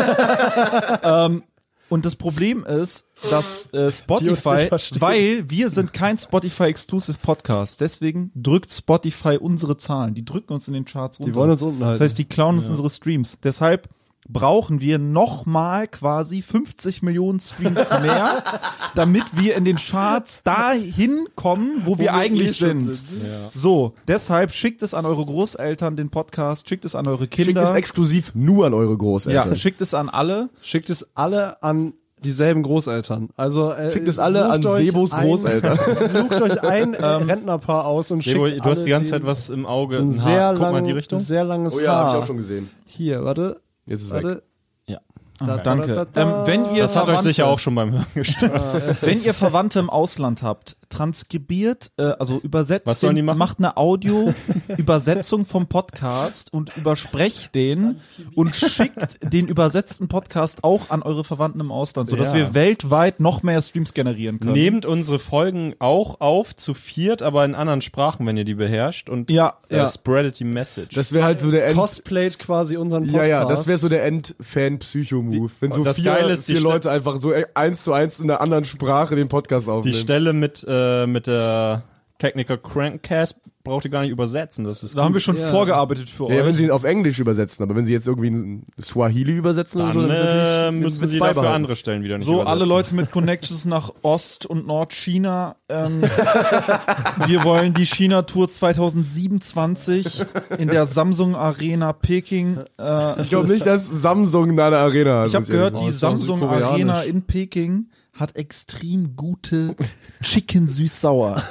ähm, und das Problem ist, dass äh, Die uns Spotify, nicht verstehen. weil wir sind kein Spotify-Exclusive Podcast, deswegen drückt Spotify unsere Zahlen. Die drücken uns in den Charts runter. Die wollen uns unten halten. Das heißt, die klauen uns unsere Streams. Deshalb brauchen wir nochmal quasi fünfzig Millionen Streams mehr, damit wir in den Charts dahin kommen, wo, wir wir eigentlich eh schon sind. sind. So, deshalb schickt es an eure Großeltern den Podcast, schickt es an eure Schickt Kinder. es exklusiv nur an eure Großeltern. ja, schickt es an alle. Schickt es alle an dieselben Großeltern. Also äh, Schickt es alle sucht an euch Sebos ein- Großeltern. Sucht euch ein äh, Rentnerpaar aus und Sebo, schickt du hast die alle ganze Zeit den- was im Auge. so ein Ein sehr Haar. Guck lang, mal in die Richtung. ein sehr langes Oh ja, Haar. hab ich auch schon gesehen. Hier, warte. Jetzt ist es weg. Warte. Ja. Da, Danke. da, da, da. Ähm, wenn ihr Das hat euch Verwandte- sicher auch schon beim Hören gestört. Wenn ihr Verwandte im Ausland habt, transkribiert, äh, also übersetzt Was sollen den, die machen? macht eine Audio-Übersetzung vom Podcast und übersprecht den und schickt den übersetzten Podcast auch an eure Verwandten im Ausland, sodass Ja. wir weltweit noch mehr Streams generieren können. Nehmt unsere Folgen auch auf, zu viert, aber in anderen Sprachen, wenn ihr die beherrscht. Und Ja, äh, ja. spreadet die Message. Das wäre halt so der End. Cosplayt quasi unseren Podcast. Ja, ja, das wäre so der End-Fan-Psycho-Move. Wenn so und das vier, Geile ist, die vier Ste- Leute einfach so eins zu eins in einer anderen Sprache den Podcast die aufnehmen. Stelle mit, äh, mit der Technical Crankcast braucht ihr gar nicht übersetzen. Das ist Da haben gut. wir schon vorgearbeitet für Ja, euch. wenn sie ihn auf Englisch übersetzen, aber wenn sie jetzt irgendwie in Swahili übersetzen Dann oder so, dann ist äh, natürlich- müssen wird's sie dafür beibehalten. andere Stellen wieder nicht So, übersetzen. alle Leute mit Connections nach Ost- und Nordchina. Ähm, wir wollen die China-Tour zwanzig siebenundzwanzig in der Samsung Arena Peking. Äh, Ich glaube nicht, dass Samsung da eine Arena hat. ich habe muss ehrlich gehört, sagen. die ist doch Samsung südkoreanisch. Arena in Peking hat extrem gute Chicken süß-sauer.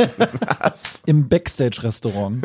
Im Backstage-Restaurant.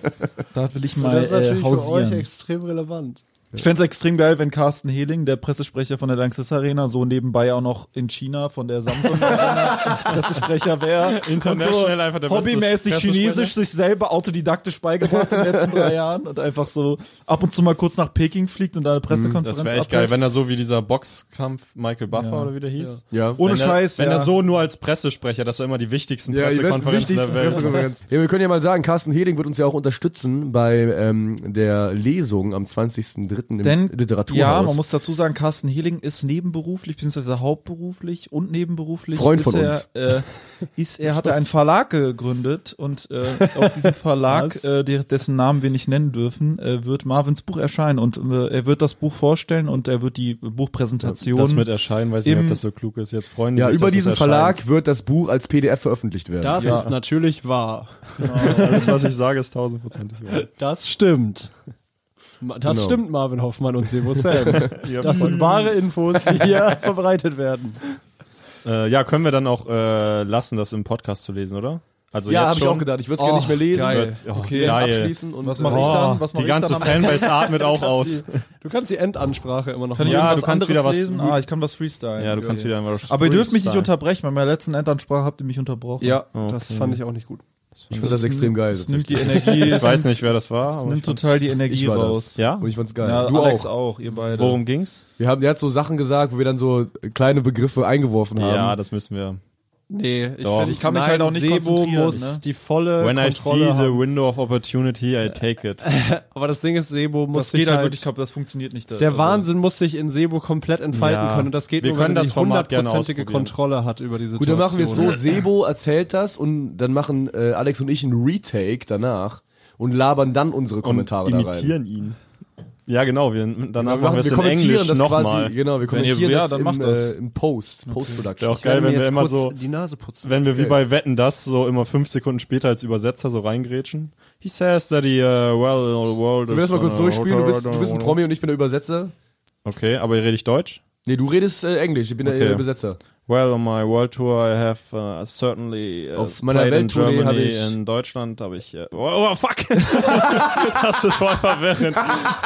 Da will ich mal das ist natürlich äh, für euch hausieren. extrem relevant. Ich fände es extrem geil, wenn Carsten Hehling, der Pressesprecher von der Lanxess Arena, so nebenbei auch noch in China von der Samsung Arena Pressesprecher wäre. International einfach der beste hobbymäßig Pressesprecher. Chinesisch sich selber autodidaktisch beigebracht in den letzten drei Jahren und einfach so ab und zu mal kurz nach Peking fliegt und da eine Pressekonferenz Das wäre echt abhält. geil, wenn er so wie dieser Boxkampf Michael Buffer Ja. oder wie der hieß. Ja. Ohne wenn er, Scheiß, Wenn ja. er so nur als Pressesprecher, dass er immer die wichtigsten Ja, die besten, Pressekonferenzen wichtigsten der Welt. Pressekonferenz. Ja, wir können ja mal sagen, Carsten Heding wird uns ja auch unterstützen bei ähm, der Lesung am zwanzigsten dritten im Denn, Literaturhaus. ja, man muss dazu sagen, Carsten Hehling ist nebenberuflich, beziehungsweise hauptberuflich und nebenberuflich. Freund ist von er, uns. Äh, ist, er hat einen Verlag gegründet und äh, auf diesem Verlag, äh, der, dessen Namen wir nicht nennen dürfen, äh, wird Marvins Buch erscheinen und äh, er wird das Buch vorstellen und er wird die Buchpräsentation. Das mit erscheinen, weiß ich nicht, Im- ob das so klug ist. Jetzt freuen die ja, sich, über dass es diesen erscheint. Verlag wird das Buch als P D F veröffentlicht werden. Das Ja. ist natürlich wahr. Alles, was ich sage, ist tausendprozentig wahr. Das stimmt. Ma- Das Genau. stimmt, Marvin Hoffmann und Sebo Sam. Das sind wahre Infos, die hier verbreitet werden. Äh, ja, können wir dann auch äh, lassen, das im Podcast zu lesen, oder? Also ja, jetzt habe ich schon. auch gedacht. Ich würde es Oh, gerne nicht mehr lesen. geil. Wird's- oh, Okay, jetzt geil. abschließen und Was äh, mache ich dann? Was mach Die ich ganze dann am- Fanbase atmet auch aus. Du kannst die Endansprache immer noch Kann ich Ja, irgendwas du kannst anderes wieder was- lesen? Ah, ich kann was freestylen. Ja, du kannst wieder einmal Aber ihr dürft mich nicht Freestyle. unterbrechen. Bei meiner letzten Endansprache habt ihr mich unterbrochen. Ja, Okay. das fand ich auch nicht gut. ich finde das extrem geil. Es nimmt die Energie. Ich weiß nicht, wer das war. Es aber nimmt ich fand's- total die Energie Ich war das. raus. Ja? Und ich fand's geil. Ja, du Alex auch. auch, ihr beide. Worum ging's? Wir haben, der hat so Sachen gesagt, wo wir dann so kleine Begriffe eingeworfen haben. Ja, das müssen wir. Nee, ich, Doch. find, Ich kann mich nein, halt auch nicht Sebo konzentrieren, muss ne? die volle When I see Kontrolle the haben. window of opportunity, I take it. Aber das Ding ist, Sebo muss das sich geht halt halt wirklich, ich glaube, das funktioniert nicht. der Also, Wahnsinn muss sich in Sebo komplett entfalten Ja. können und das geht Wir nur, können wenn er das die Format gerne hundertprozentige ausprobieren. Kontrolle hat über die Situation. Gut, dann machen wir es so, Sebo erzählt das und dann machen äh, Alex und ich ein Retake danach und labern dann unsere Kommentare und da rein. imitieren ihn. Ja, genau. Wir, danach Genau, machen wir es in kommentieren Englisch das nochmal. quasi, genau, wir Wenn ihr- kommentieren ja, das, dann im, macht das. Äh, im Post, Post-Production. Wäre auch geil, wenn wir immer so, die Nase putzen. wenn wir wie Okay. bei Wetten das so immer fünf Sekunden später als Übersetzer so reingrätschen. He says that he, uh, well, the world Sollen wir das mal kurz is, uh, durchspielen? Du bist, du bist ein Promi und ich bin der Übersetzer. Okay, aber rede ich Deutsch? Nee, du redest äh, Englisch, ich bin der Okay. äh, Übersetzer. Well, on my world tour I have uh, certainly uh, Auf meiner played in Welttournee Germany, habe ich- in Deutschland habe ich uh, oh, oh fuck. Das ist voll verwirrend.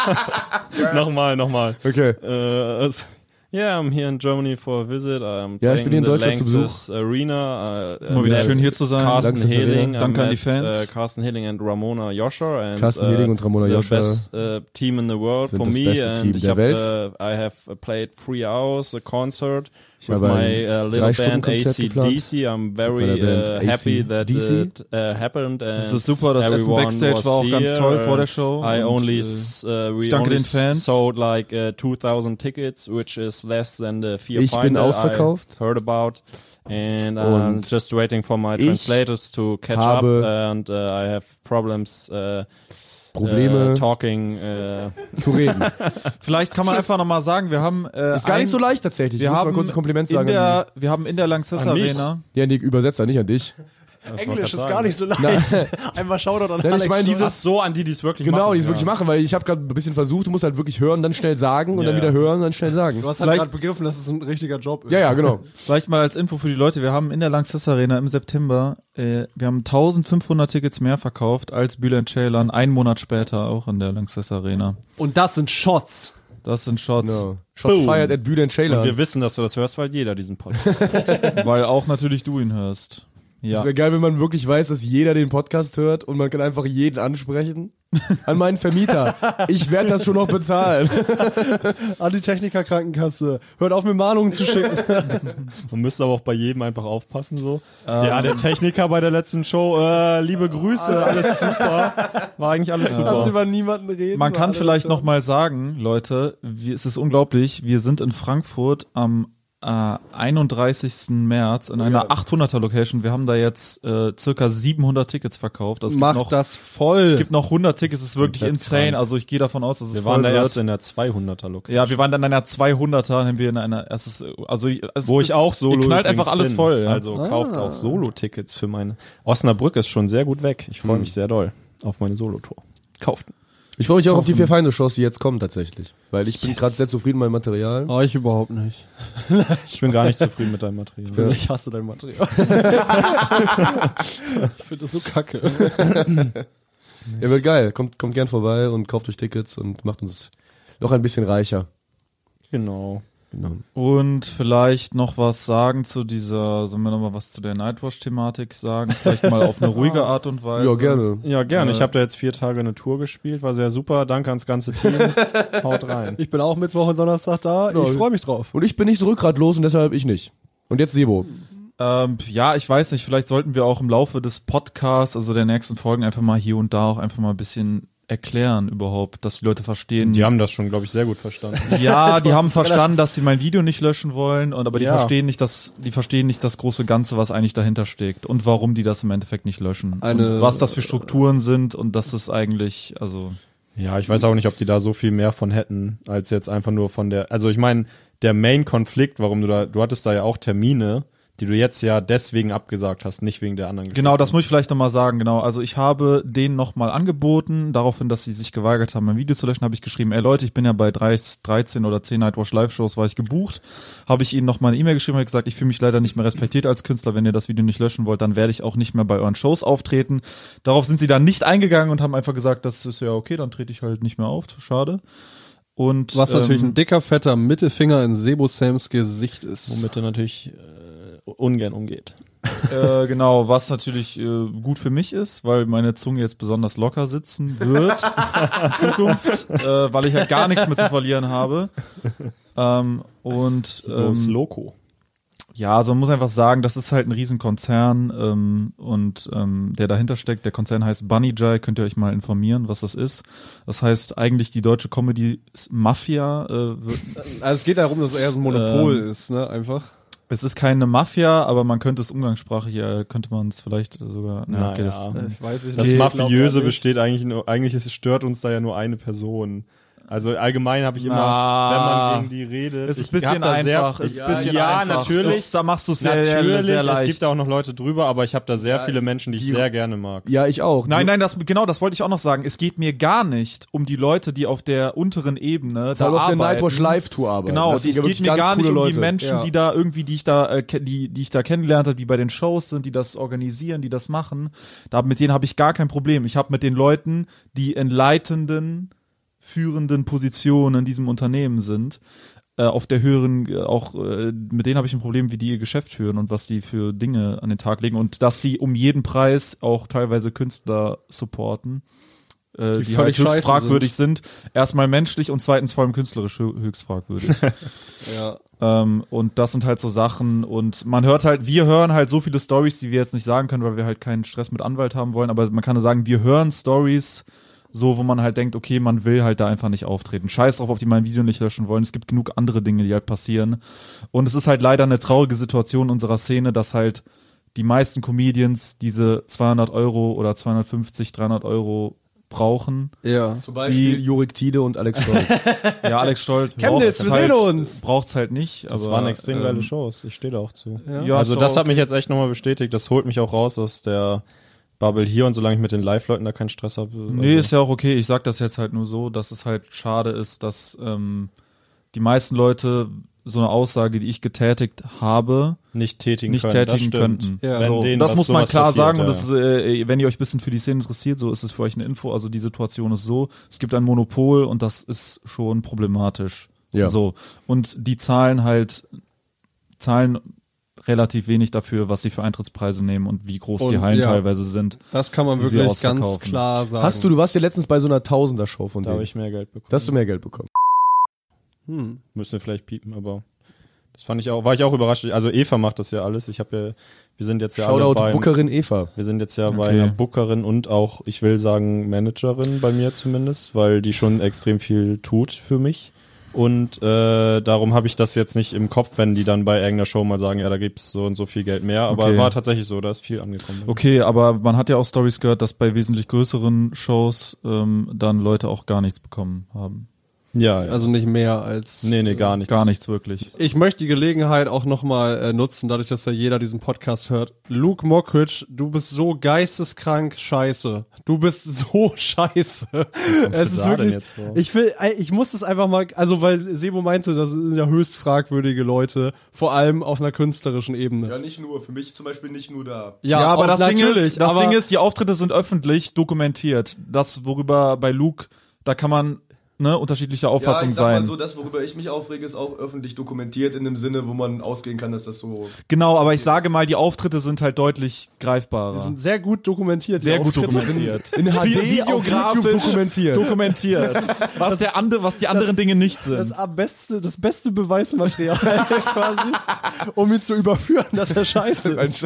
nochmal, nochmal. Okay. Uh, es- yeah, I'm here in Germany for a visit. I'm Ja, ich playing bin hier in the Deutschland zu Lanxess Arena. Uh, Immer wieder met schön hier zu sein. Carsten Lanxess Arena. Hehling. Danke I an die met, Fans. Uh, Carsten Hehling and Ramona Joscher. And, Carsten uh, Hehling und Ramona the Joscher best uh, team in the world sind for das me. beste and Team ich der hab, Welt. Uh, I have played three hours a concert. With habe my ein uh, little band Drei-Stunden-Konzert A C D C, I'm very Mit meiner uh, Band happy that A C D C. it uh, happened. And Das ist super, das Essen everyone Backstage was war auch ganz here, toll vor and der Show. I Und, only, äh, s- uh, we ich danke only den Fans. sold like uh, two thousand tickets, which is less than the vier Ich bin Feinde ausverkauft. I heard about. And I'm Und just waiting for my ich translators to catch up. habe And uh, I have problems uh, Probleme uh, talking. Uh, zu reden. Vielleicht kann man einfach nochmal sagen, wir haben äh, Ist gar ein, nicht so leicht tatsächlich. wir ich muss haben mal kurz ein Kompliment in sagen. der, wir haben in der Lanxess An mich? Arena ja, an die Übersetzer, nicht an dich. Englisch ist sagen. gar nicht so leicht. Einmal Shoutout an Nein, Alex. ich meine, Stolz. dieses- Ach so, an die, die es wirklich Genau, machen. die es wirklich machen, weil ich habe gerade ein bisschen versucht, du musst halt wirklich hören, dann schnell sagen und Ja, dann wieder ja. hören und dann schnell sagen. Du hast halt Vielleicht- gerade begriffen, dass es ein richtiger Job ist. Ja, ja, genau. Vielleicht mal als Info für die Leute, wir haben in der Lanxess Arena im September, äh, wir haben eintausendfünfhundert Tickets mehr verkauft als Bülent Ceylan, einen Monat später auch in der Lanxess Arena. Und das sind Shots. Das sind Shots, No. Shots Boom. fired at Bülent Und Ceylan. wir wissen, dass du das hörst, weil jeder diesen Podcast. weil auch natürlich du ihn hörst. Es Ja. wäre geil, wenn man wirklich weiß, dass jeder den Podcast hört und man kann einfach jeden ansprechen. An meinen Vermieter. Ich werde das schon noch bezahlen. An die Techniker Krankenkasse. Hört auf, mir Mahnungen zu schicken. Man müsste aber auch bei jedem einfach aufpassen, so. Ja, der Techniker bei der letzten Show, äh, liebe Grüße, alles super. War eigentlich alles Kannst super. über niemanden reden. Man kann Alle vielleicht so. noch mal sagen, Leute, wie, es ist unglaublich, wir sind in Frankfurt am äh, einunddreißigsten März in einer achthunderter Location. Wir haben da jetzt äh, circa siebenhundert Tickets verkauft. Also es Mach gibt noch, das voll. Es gibt noch hundert Tickets, das ist wirklich komplett insane. krank. Also ich gehe davon aus, dass es Wir voll waren da wird. erst in der zweihunderter Location. Ja, wir waren dann in einer zweihunderter, haben wir in einer erstes, also es, Wo es, ich auch Solo ihr knallt übrigens einfach alles bin. voll. Ja. Also kauft auch Solo-Tickets für meine. Osnabrück ist schon sehr gut weg. Ich freue mich sehr doll auf meine Solo-Tour. Kauft. Ich freue mich auch auf die vier Feinde-Shows, die jetzt kommen tatsächlich. Weil ich bin gerade sehr zufrieden mit meinem Material. Oh, ich überhaupt nicht. Ich bin gar nicht zufrieden mit deinem Material. Ich hasse dein Material. Ich finde das so kacke. Ja, wird geil. Kommt, kommt gern vorbei und kauft euch Tickets und macht uns noch ein bisschen reicher. Genau. Genau. Und vielleicht noch was sagen zu dieser, sollen wir noch mal was zu der Nightwatch-Thematik sagen? Vielleicht mal auf eine ruhige Art und Weise. Ja, gerne. Ja, gerne. Äh, Ich habe da jetzt vier Tage eine Tour gespielt, war sehr super. Danke ans ganze Team. Haut rein. Ich bin auch Mittwoch und Donnerstag da. Ich freue mich drauf. Und ich bin nicht so rückgratlos und deshalb ich nicht. Und jetzt Sebo. Ähm, ja, ich weiß nicht, vielleicht sollten wir auch im Laufe des Podcasts, also der nächsten Folgen, einfach mal hier und da auch einfach mal ein bisschen erklären überhaupt, dass die Leute verstehen. Die haben das schon, glaube ich, sehr gut verstanden. Ja, die haben verstanden, dass sie mein Video nicht löschen wollen, und aber die Ja. verstehen nicht, dass die verstehen nicht das große Ganze, was eigentlich dahinter steckt und warum die das im Endeffekt nicht löschen. Eine- und was das für Strukturen sind und dass es eigentlich, also Ja, ich weiß auch nicht, ob die da so viel mehr von hätten, als jetzt einfach nur von der, also ich meine, der Main-Konflikt, warum du da, du hattest da ja auch Termine, die du jetzt ja deswegen abgesagt hast, nicht wegen der anderen Geschichte. genau, das muss ich vielleicht nochmal sagen, genau. Also ich habe denen nochmal angeboten, daraufhin, dass sie sich geweigert haben, mein Video zu löschen, habe ich geschrieben, ey Leute, ich bin ja bei dreizehn oder zehn Nightwatch Live-Shows, war ich gebucht, habe ich ihnen nochmal eine E-Mail geschrieben und gesagt, ich fühle mich leider nicht mehr respektiert als Künstler, wenn ihr das Video nicht löschen wollt, dann werde ich auch nicht mehr bei euren Shows auftreten. Darauf sind sie dann nicht eingegangen und haben einfach gesagt, das ist ja okay, dann trete ich halt nicht mehr auf, schade. Und, Was natürlich ähm, ein dicker, fetter Mittelfinger in Sebo Sams Gesicht ist. Womit er natürlich äh, ungern umgeht. Äh, genau, was natürlich äh, gut für mich ist, weil meine Zunge jetzt besonders locker sitzen wird in Zukunft, äh, weil ich ja gar nichts mehr zu verlieren habe. Ähm, und Los ähm, Loco. ja, also man muss einfach sagen, das ist halt ein Riesenkonzern ähm, und ähm, der dahinter steckt. Der Konzern heißt Bunny Jai, könnt ihr euch mal informieren, was das ist. Das heißt eigentlich die deutsche Comedy Mafia. Äh, wird, Also es geht darum, dass es eher so ein Monopol Ähm, ist, ne? Einfach. es ist keine Mafia, aber man könnte es umgangssprachlich, äh, könnte man es vielleicht sogar. Na okay, das, ja. äh, Ich weiß nicht. Das ich Mafiöse glaub, besteht eigentlich nur, eigentlich ist, stört uns da ja nur eine Person. Also allgemein habe ich immer, Na, wenn man gegen die redet, Es ist ich ein bisschen hab da sehr, einfach. Es ist ja, ein bisschen ja, einfach. natürlich. Das, da machst du es sehr, Natürlich, sehr leicht. es gibt auch noch Leute drüber, aber ich habe da sehr viele Menschen, die ich sehr gerne mag. Ja, ich auch. Nein, nein, das, genau, das wollte ich auch noch sagen. Es geht mir gar nicht um die Leute, die auf der unteren Ebene Vor allem da auf der arbeiten. Nightwatch Live-Tour arbeiten. Genau, Das die, sind es ja geht wirklich mir ganz gar nicht coole um die Leute. Menschen, Ja. die da irgendwie, die ich da, äh, ke- die, die ich da kennengelernt habe, die bei den Shows sind, die das organisieren, die das machen. Da, mit denen habe ich gar kein Problem. Ich habe mit den Leuten, die in leitenden, führenden Positionen in diesem Unternehmen sind, äh, auf der höheren, äh, auch äh, mit denen habe ich ein Problem, wie die ihr Geschäft führen und was die für Dinge an den Tag legen und dass sie um jeden Preis auch teilweise Künstler supporten, äh, die, Die halt völlig höchst scheiße fragwürdig sind. Erstmal menschlich und zweitens vor allem künstlerisch hö- höchst fragwürdig. Ja. Ähm, und das sind halt so Sachen und man hört halt, wir hören halt so viele Stories, die wir jetzt nicht sagen können, weil wir halt keinen Stress mit Anwalt haben wollen, aber man kann nur sagen, wir hören Stories so, wo man halt denkt, okay, man will halt da einfach nicht auftreten. Scheiß drauf, ob die mein Video nicht löschen wollen. Es gibt genug andere Dinge, die halt passieren. Und es ist halt leider eine traurige Situation unserer Szene, dass halt die meisten Comedians diese zweihundert Euro oder zweihundertfünfzig, dreihundert Euro brauchen. Ja. Zum Beispiel Die- Jurik Tide und Alex Stoll. Ja, Alex Stoll Chemnitz, braucht's wir halt, sehen uns. braucht's halt nicht. Das aber, waren extrem ähm, geile Shows, ich stehe da auch zu. Ja, also so das hat okay. mich jetzt echt nochmal bestätigt, das holt mich auch raus aus der Bubble hier und solange ich mit den Live-Leuten da keinen Stress habe. Nee, also, ist ja auch okay. Ich sag das jetzt halt nur so, dass es halt schade ist, dass ähm, die meisten Leute so eine Aussage, die ich getätigt habe, nicht tätigen nicht können. tätigen das stimmt. könnten. Ja. Wenn So, denen das was muss man sowas klar passiert, sagen. ja. Und das ist, äh, wenn ihr euch ein bisschen für die Szene interessiert, so ist es für euch eine Info. Also die Situation ist so, es gibt ein Monopol und das ist schon problematisch. Ja. So. Und die zahlen halt, zahlen relativ wenig dafür, was sie für Eintrittspreise nehmen und wie groß die Und, Hallen ja. teilweise sind. Das kann man Die sie wirklich ganz ausverkaufen. klar sagen. Hast du, du warst ja letztens bei so einer Tausender-Show von Da habe denen. ich mehr Geld bekommen. Da hast du mehr Geld bekommen. Hm. Müssen wir vielleicht piepen, aber das fand ich auch, war ich auch überrascht. Also Eva macht das ja alles. Ich habe ja, wir sind jetzt ja alle Shoutout bei, Bookerin Eva. wir sind jetzt ja bei Okay. einer Bookerin und auch, ich will sagen, Managerin bei mir zumindest, weil die schon extrem viel tut für mich. Und äh, darum habe ich das jetzt nicht im Kopf, wenn die dann bei irgendeiner Show mal sagen, ja, da gibt's so und so viel Geld mehr. Aber Okay. war tatsächlich so, da ist viel angekommen. Okay, aber man hat ja auch Stories gehört, dass bei wesentlich größeren Shows ähm, dann Leute auch gar nichts bekommen haben. Ja, ja. Also nicht mehr als... nee, nee, gar nichts. Gar nichts wirklich. Ich möchte die Gelegenheit auch nochmal äh, nutzen, dadurch, dass ja jeder diesen Podcast hört. Luke Mockridge, du bist so geisteskrank scheiße. Du bist so scheiße. Es ist da denn wirklich, jetzt so? ich will, ich muss das einfach mal, also weil Sebo meinte, das sind ja höchst fragwürdige Leute, vor allem auf einer künstlerischen Ebene. Ja, nicht nur, für mich zum Beispiel nicht nur da. Ja, aber auch das Ding natürlich, ist, das aber Ding ist, die Auftritte sind öffentlich dokumentiert. Das, worüber bei Luke, da kann man ne, unterschiedlicher Auffassung ja, ich sag sein. mal so, das, worüber ich mich aufrege, ist auch öffentlich dokumentiert in dem Sinne, wo man ausgehen kann, dass das so... Genau, aber ich sage mal, die Auftritte sind halt deutlich greifbarer. die sind sehr gut dokumentiert. die Sehr gut Auftritte. dokumentiert. In H D auf Videografisch YouTube dokumentiert. dokumentiert. Was, der andere, was die anderen Dinge nicht Das sind. am beste, das beste Beweismaterial quasi, um ihn zu überführen, dass er scheiße ist.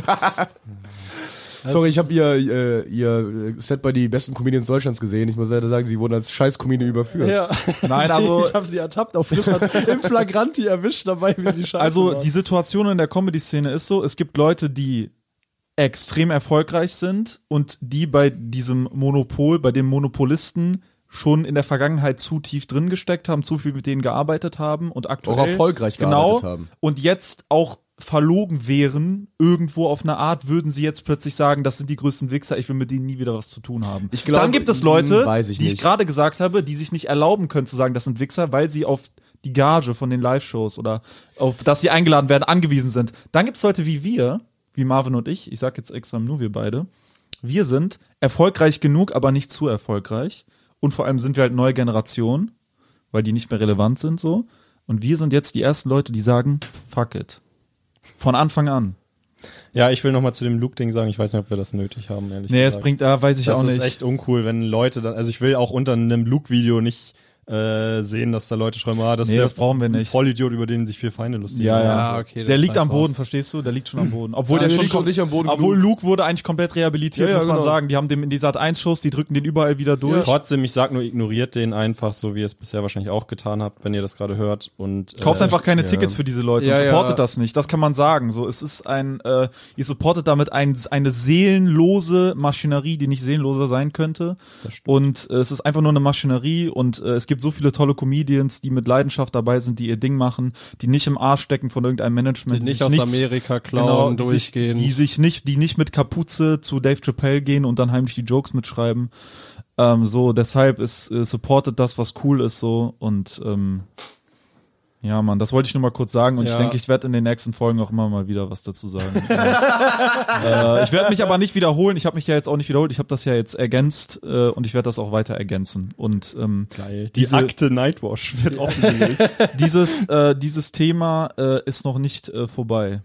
Sorry, ich habe ihr, äh, ihr Set bei die besten Comedians Deutschlands gesehen. Ich muss leider sagen, sie wurden als Scheiß-Comedian überführt. Ja. Nein, also- ich habe sie ertappt auf Flipchart, im Flagranti erwischt dabei, wie sie scheiße Also war. die Situation in der Comedy-Szene ist so, es gibt Leute, die extrem erfolgreich sind und die bei diesem Monopol, bei dem Monopolisten schon in der Vergangenheit zu tief drin gesteckt haben, zu viel mit denen gearbeitet haben und aktuell Auch erfolgreich genau, gearbeitet haben. und jetzt auch verlogen wären, irgendwo auf eine Art, würden sie jetzt plötzlich sagen, das sind die größten Wichser, ich will mit denen nie wieder was zu tun haben. Ich glaube, Dann gibt es Leute, hm, weiß ich die ich nicht. gerade gesagt habe, die sich nicht erlauben können zu sagen, das sind Wichser, weil sie auf die Gage von den Live-Shows oder auf dass sie eingeladen werden, angewiesen sind. Dann gibt es Leute wie wir, wie Marvin und ich, ich sag jetzt extra nur wir beide, wir sind erfolgreich genug, aber nicht zu erfolgreich. Und vor allem sind wir halt neue Generation, weil die nicht mehr relevant sind so. Und wir sind jetzt die ersten Leute, die sagen, fuck it. Von Anfang an. Ja, ich will noch mal zu dem Luke-Ding sagen, ich weiß nicht, ob wir das nötig haben, ehrlich Nee, es gesagt. bringt, da weiß ich das auch ist nicht. echt uncool, wenn Leute dann, also ich will auch unter einem Luke-Video nicht äh, sehen, dass da Leute schreiben, ah, das Nee, ist der das brauchen wir nicht. Vollidiot, über den sich vier Feinde lustig Ja, machen. ja. Ah, okay, der das liegt am scheiß Boden, aus. verstehst du? Der liegt schon am Boden. Obwohl Ja, der der schon liegt kom- nicht am Boden Obwohl genug. Luke wurde eigentlich komplett rehabilitiert, Ja, ja, muss man genau. sagen. Die haben dem in die Sat eins Shows, die drücken den überall wieder durch. Trotzdem, ich sag nur, ignoriert den einfach, so, wie ihr es bisher wahrscheinlich auch getan habt, wenn ihr das gerade hört. Und, Kauft äh, einfach keine ja. Tickets für diese Leute Ja, und supportet ja. das nicht. Das kann man sagen. So, es ist ein, äh, ihr supportet damit ein, eine seelenlose Maschinerie, die nicht seelenloser sein könnte. Und äh, es ist einfach nur eine Maschinerie und äh, es gibt so viele tolle Comedians, die mit Leidenschaft dabei sind, die ihr Ding machen, die nicht im Arsch stecken von irgendeinem Management, Die nicht sich aus nichts- Amerika klauen, genau, die sich, durchgehen. die sich nicht, die nicht mit Kapuze zu Dave Chappelle gehen und dann heimlich die Jokes mitschreiben. Ähm, so, deshalb ist äh, supportet das, was cool ist, so und ähm, ja, Mann, das wollte ich nur mal kurz sagen und Ja. ich denke, ich werde in den nächsten Folgen auch immer mal wieder was dazu sagen. äh, ich werde mich aber nicht wiederholen. Ich habe mich ja jetzt auch nicht wiederholt. Ich habe das ja jetzt ergänzt äh, und ich werde das auch weiter ergänzen. Und ähm, Geil. Die Diese- Akte Nightwash wird offengelegt. dieses äh, dieses Thema äh, ist noch nicht äh, vorbei.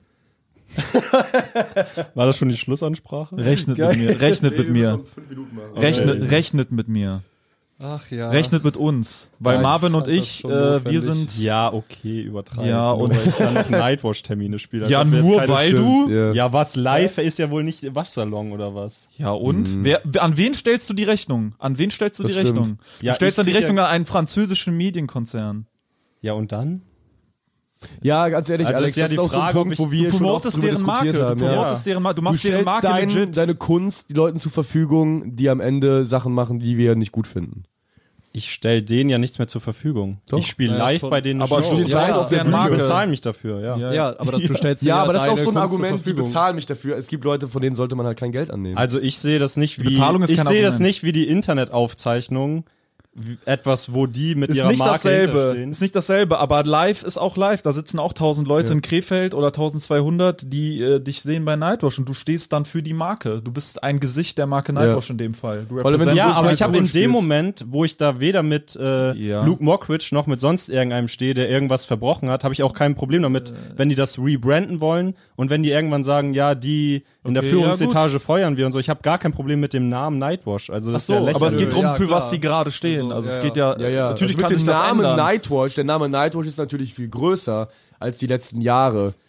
War das schon die Schlussansprache? Rechnet mit mir. Rechnet mit mir. Rechnet, rechnet mit mir. Ach ja. Rechnet mit uns. Weil Ja, ich Marvin und fand das ich, schon äh, wir notwendig. sind. Ja, okay, übertreiben. Ja, Nur und- weil ich dann noch Nightwash-Termine spiele. als Ja, ob wir jetzt nur keine weil Stimmt. du. Ja. Ja, was live ist ja wohl nicht Waschsalon oder was? Ja, und? Wer, wer- an wen stellst du die Rechnung? An wen stellst du Das die stimmt. Rechnung? Ja, du stellst ich dann die krieg Rechnung ja- an einen französischen Medienkonzern. Ja, und dann? Ja, ganz ehrlich, Also Alex, ist ja das die ist auch so ein Frage, ob Punkt, ich- wo wir Du schon oft promotest drüber deren Marke. diskutiert haben. Du Ja. promotest deren Marke. Du Du machst deren stellst Marke dein, legit. deine Kunst die Leuten zur Verfügung, die am Ende Sachen machen, die wir nicht gut finden. Ich stell denen ja nichts mehr zur Verfügung. Doch. Ich spiele Ja, live schon. bei denen Aber eine Show. du spielst live auf deren der Marke. Die bezahlen mich dafür, ja. Ja. Ja, aber du stellst dir Ja, aber das ist auch deine so ein Kunst zur Argument, die Verfügung. bezahlen mich dafür. Es gibt Leute, von denen sollte man halt kein Geld annehmen. Also ich sehe das nicht wie Bezahlung ist ich kein sehe das Argument. nicht wie die Internetaufzeichnung, wie- etwas, wo die mit Ist ihrer nicht Marke dasselbe. hinterstehen. Ist nicht dasselbe, aber live ist auch live. Da sitzen auch tausend Leute Ja. in Krefeld oder zwölfhundert, die äh, dich sehen bei Nightwash und du stehst dann für die Marke. Du bist ein Gesicht der Marke Nightwash in dem Fall. Du allem, wenn du representest Ja, so aber viel ich habe in Touren dem spielst. Moment, wo ich da weder mit äh, Ja. Luke Mockridge noch mit sonst irgendeinem stehe, der irgendwas verbrochen hat, habe ich auch kein Problem damit, wenn die das rebranden wollen und wenn die irgendwann sagen, ja, die in der Okay, Führungsetage feuern wir und so. Ich habe gar kein Problem mit dem Namen Nightwash. Also das Ach so, ist ja aber es lächerlich. geht drum, Ja, für klar. was die gerade stehen. Also, Also, es ja, geht ja, ja, ja. natürlich also kann mit sich dem das Namen ändern. Nightwash, der Name Nightwash ist natürlich viel größer als die letzten Jahre.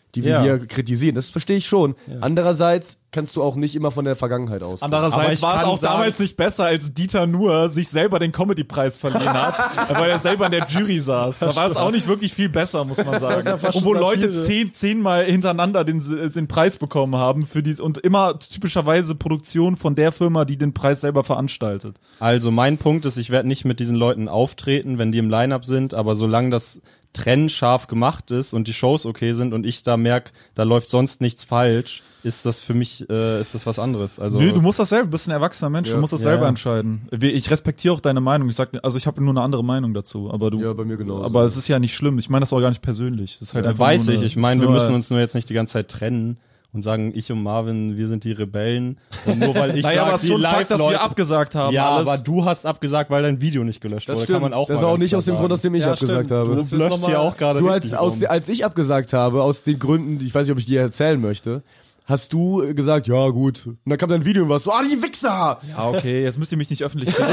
die wir Ja. hier kritisieren. Das verstehe ich schon. Andererseits kannst du auch nicht immer von der Vergangenheit aus. Aber Andererseits ich war es kann auch sagen- damals nicht besser, als Dieter Nuhr sich selber den Comedy-Preis verliehen hat, weil er selber in der Jury saß. Da war es auch nicht wirklich viel besser, muss man sagen. ja fast Und wo schon Leute Satire. zehn, zehnmal hintereinander den, den Preis bekommen haben für dies und immer typischerweise Produktion von der Firma, die den Preis selber veranstaltet. Also mein Punkt ist, ich werde nicht mit diesen Leuten auftreten, wenn die im Line-Up sind, aber solange das trennscharf gemacht ist und die Shows okay sind und ich da merke, da läuft sonst nichts falsch, ist das für mich, äh, ist das was anderes. Also Nö, du musst das selber, du bist ein erwachsener Mensch, Ja. du musst das Ja, selber ja. entscheiden. Wir- Ich respektiere auch deine Meinung. Ich sag, also ich habe nur eine andere Meinung dazu, aber du. Ja, bei mir genauso. Aber es ist ja nicht schlimm. Ich meine das auch gar nicht persönlich. Das ist halt äh, einfach weiß nur ich, eine- ich meine, ist wir nur- müssen uns nur jetzt nicht die ganze Zeit trennen und sagen, ich und Marvin, wir sind die Rebellen. Und nur weil ich Naja, aber sage, es ist die schon Fakt, dass wir Live-Leute... abgesagt haben. Ja, alles. aber du hast abgesagt, weil dein Video nicht gelöscht das wurde. stimmt. Kann man auch das mal war auch ganz nicht klar aus dem Grund, aus dem ich Ja, abgesagt stimmt. habe. Du- Du blöffst hier auch gerade Du als, richtig aus, rum. als ich abgesagt habe, aus den Gründen, ich weiß nicht, ob ich dir erzählen möchte, hast du gesagt, ja gut. Und dann kam dein Video und warst so, ah, die Wichser! Ja, okay, jetzt müsst ihr mich nicht öffentlich finden.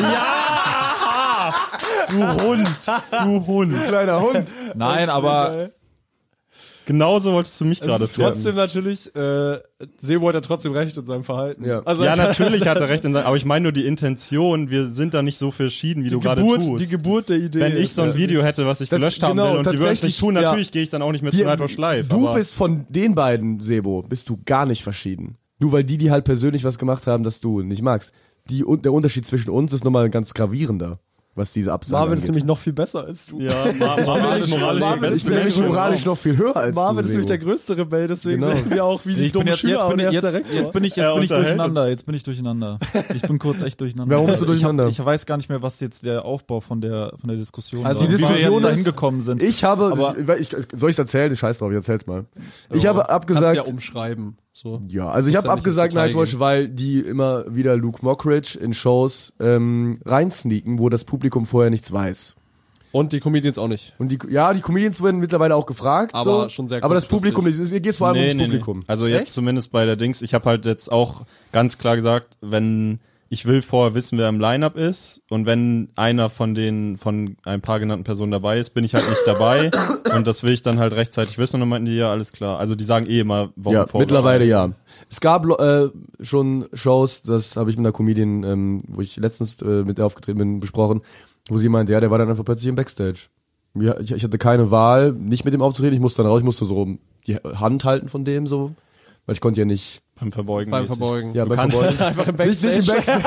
Du Hund, du Hund. Kleiner Hund. Nein, aber Genauso wolltest du mich Es gerade ist trotzdem treffen. natürlich, äh, Sebo hat ja trotzdem recht in seinem Verhalten. Ja. Also Ja, natürlich hat er recht, in seinem, aber ich meine nur die Intention, wir sind da nicht so verschieden, wie die du gerade Geburt, tust. die Geburt der Idee. Wenn ich so ein ist, Video hätte, was ich Das- gelöscht haben genau, will und die würden es nicht tatsächlich, tun, ja. natürlich gehe ich dann auch nicht mehr zu Wir- Nightwatch Live. Du aber bist von den beiden, Sebo, bist du gar nicht verschieden. Nur weil die, die halt persönlich was gemacht haben, das du nicht magst. Die, und der Unterschied zwischen uns ist nochmal ganz gravierender, was diese Absage Marvin ist angeht. nämlich noch viel besser als du. ja, Mar Marvin ist moralisch Marvin der ist Ich beste bin nämlich Mensch im moralisch Raum. noch viel höher als Marvin du, ist nämlich der Sebo. größte Rebell, deswegen Genau. sitzen wir auch wie die ich bin dummen jetzt, jetzt, Schüler bin und ich, er ist jetzt, der Rektor. jetzt bin ich, jetzt Er bin ich unterhält durcheinander. Jetzt bin ich durcheinander. Ich bin kurz echt durcheinander. Warum bist du durcheinander? Ich, hab, ich weiß gar nicht mehr, was jetzt der Aufbau von der von der Diskussion Also war. die Wie wir Diskussion jetzt da ist- hingekommen sind. Ich habe, Aber- ich, ich, soll ich erzählen? Scheiß drauf, ich erzähl's mal. Ich Ja, habe kannst abgesagt, ja umschreiben. So. ja, also ich Musst habe ja nicht abgesagt ins Detail Nightwatch, gehen. weil die immer wieder Luke Mockridge in Shows ähm, reinsneaken, wo das Publikum vorher nichts weiß. Und die Comedians auch nicht. Und die, ja, die Comedians werden mittlerweile auch gefragt, Aber so, schon sehr aber das kurzfristig. Publikum, mir geht's vor allem Nee, ums nee, Publikum. nee. Also jetzt zumindest bei der Dings, ich habe halt jetzt auch ganz klar gesagt, wenn ich will vorher wissen, wer im Line-Up ist und wenn einer von den von ein paar genannten Personen dabei ist, bin ich halt nicht dabei und das will ich dann halt rechtzeitig wissen und dann meinten die ja, alles klar. Also die sagen eh immer, Wochen Ja, vorher. mittlerweile ja. Es gab äh, schon Shows, das habe ich mit einer Comedian, ähm, wo ich letztens äh, mit der aufgetreten bin, besprochen, wo sie meinte, ja, der war dann einfach plötzlich im Backstage. Ja, ich, ich hatte keine Wahl, nicht mit dem aufzutreten, ich musste dann raus, ich musste so die Hand halten von dem so, weil ich konnte ja nicht, Beim Verbeugen. Beim mäßig. Verbeugen. ja, beim kannst Verbeugen. Einfach im Nicht, nicht im Backstage.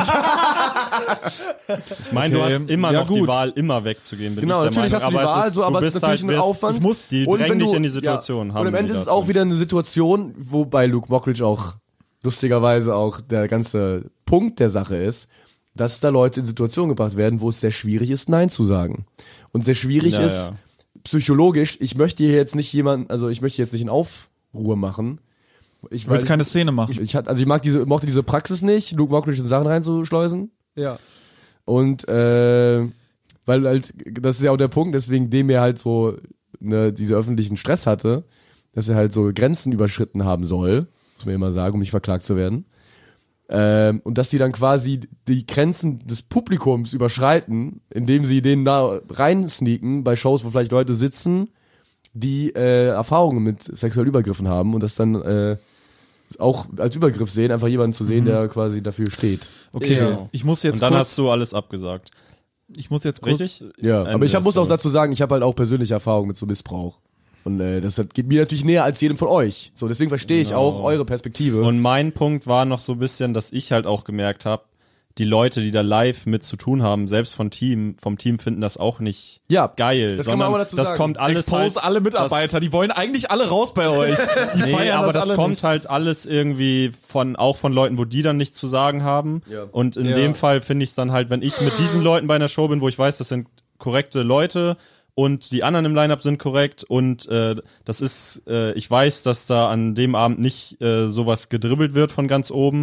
Ich meine, du Okay. hast immer Ja, noch die gut. Wahl, immer wegzugehen. Bin Genau, ich der natürlich Meinung. hast du die aber Wahl, es ist, so, aber du es ist bist natürlich halt, ein wirst- Aufwand. Ich muss, die Und drängen wenn dich du- in die Situation. Ja. haben Und am die Ende da ist es auch zumindest. wieder eine Situation, wo bei Luke Mockridge auch lustigerweise auch der ganze Punkt der Sache ist, dass da Leute in Situationen gebracht werden, wo es sehr schwierig ist, Nein zu sagen. Und sehr schwierig Ja, ist, ja. psychologisch, ich möchte hier jetzt nicht jemanden, also ich möchte jetzt nicht in Aufruhr machen. Ich Du willst weil- keine Szene machen. ich, ich hatte, also ich mag diese, mochte diese Praxis nicht, Luke Mockridge in Sachen reinzuschleusen. Ja. Und äh, weil halt, das ist ja auch der Punkt, deswegen dem er halt so ne, diese öffentlichen Stress hatte, dass er halt so Grenzen überschritten haben soll, muss man immer sagen, um nicht verklagt zu werden. Ähm, und dass sie dann quasi die Grenzen des Publikums überschreiten, indem sie denen da reinsneaken bei Shows, wo vielleicht Leute sitzen, die äh, Erfahrungen mit sexuellen Übergriffen haben und das dann äh, auch als Übergriff sehen, einfach jemanden zu sehen, der quasi dafür steht. Okay, Ja. ich muss jetzt Und dann kurz, hast du alles abgesagt. ich muss jetzt kurz, Richtig? Ja, Ende aber ich hab, ist muss auch so. dazu sagen, ich habe halt auch persönliche Erfahrungen mit so Missbrauch. Und äh, das hat, geht mir natürlich näher als jedem von euch. So, deswegen verstehe ich Genau. auch eure Perspektive. Und mein Punkt war noch so ein bisschen, dass ich halt auch gemerkt habe, die Leute, die da live mit zu tun haben, selbst vom Team, vom Team finden das auch nicht Ja, geil. das kann man sondern aber dazu das sagen. kommt alles expose halt, alle Mitarbeiter, die wollen eigentlich alle raus bei euch. Die Das, nee, feiern aber das, das alle kommt nicht. halt alles irgendwie von, auch von Leuten, wo die dann nichts zu sagen haben. Ja. Und in Ja. dem Fall finde ich es dann halt, wenn ich mit diesen Leuten bei einer Show bin, wo ich weiß, das sind korrekte Leute und die anderen im Line-Up sind korrekt und äh, das ist, äh, ich weiß, dass da an dem Abend nicht äh, sowas gedribbelt wird von ganz oben,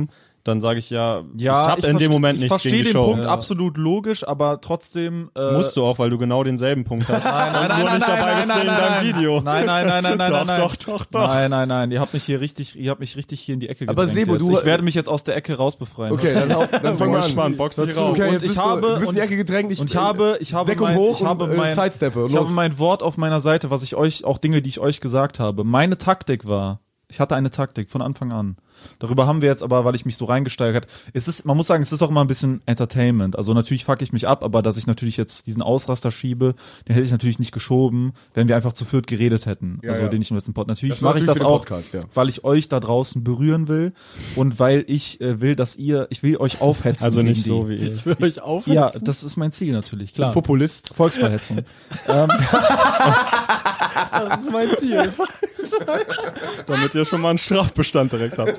dann sage ich ja, Ja, ich habe in dem verste- Moment ich nichts verstehe gegen die den Show. Punkt absolut logisch, aber trotzdem äh, Musst du auch, weil du genau denselben Punkt hast. Nein, nein, und nein, nur nein, nicht nein, dabei nein, bist nein, wegen nein, deinem nein. Video. Nein, nein, nein, nein, nein, Doch, nein, nein. doch, doch, doch. Nein, nein, nein, ihr habt mich hier richtig, ihr habt mich richtig hier in die Ecke gedrängt. Aber Sebo, jetzt. du- Ich werde mich jetzt aus der Ecke rausbefreien. Okay, dann, hau- dann fang mal an. Gespannt, box dich Dazu. raus. Okay, Und jetzt ich bist habe- du, du bist in die und- Ecke gedrängt. Ich, Und ich habe, ich habe Deckung mein, hoch ich habe und, äh, mein, Sidesteppe und ich habe los. mein Wort auf meiner Seite, was ich euch, auch Dinge, die ich euch gesagt habe. Meine Taktik war, ich hatte eine Taktik von Anfang an. Darüber haben wir jetzt aber, weil ich mich so reingesteigert habe, es ist, man muss sagen, es ist auch immer ein bisschen Entertainment. Also natürlich fuck ich mich ab, aber dass ich natürlich jetzt diesen Ausraster schiebe, den hätte ich natürlich nicht geschoben, wenn wir einfach zu viert geredet hätten. Ja, also ja. den ich im letzten Pod. Natürlich Das war mache ich natürlich das für den auch, Podcast, ja. weil ich euch da draußen berühren will und weil ich äh, will, dass ihr, ich will euch aufhetzen. Also nicht gegen so die. wie ich. Euch auf. Ja, das ist mein Ziel natürlich, klar. Populist. Volksverhetzung. ähm, Das ist mein Ziel. Damit ihr schon mal einen Strafbestand direkt habt.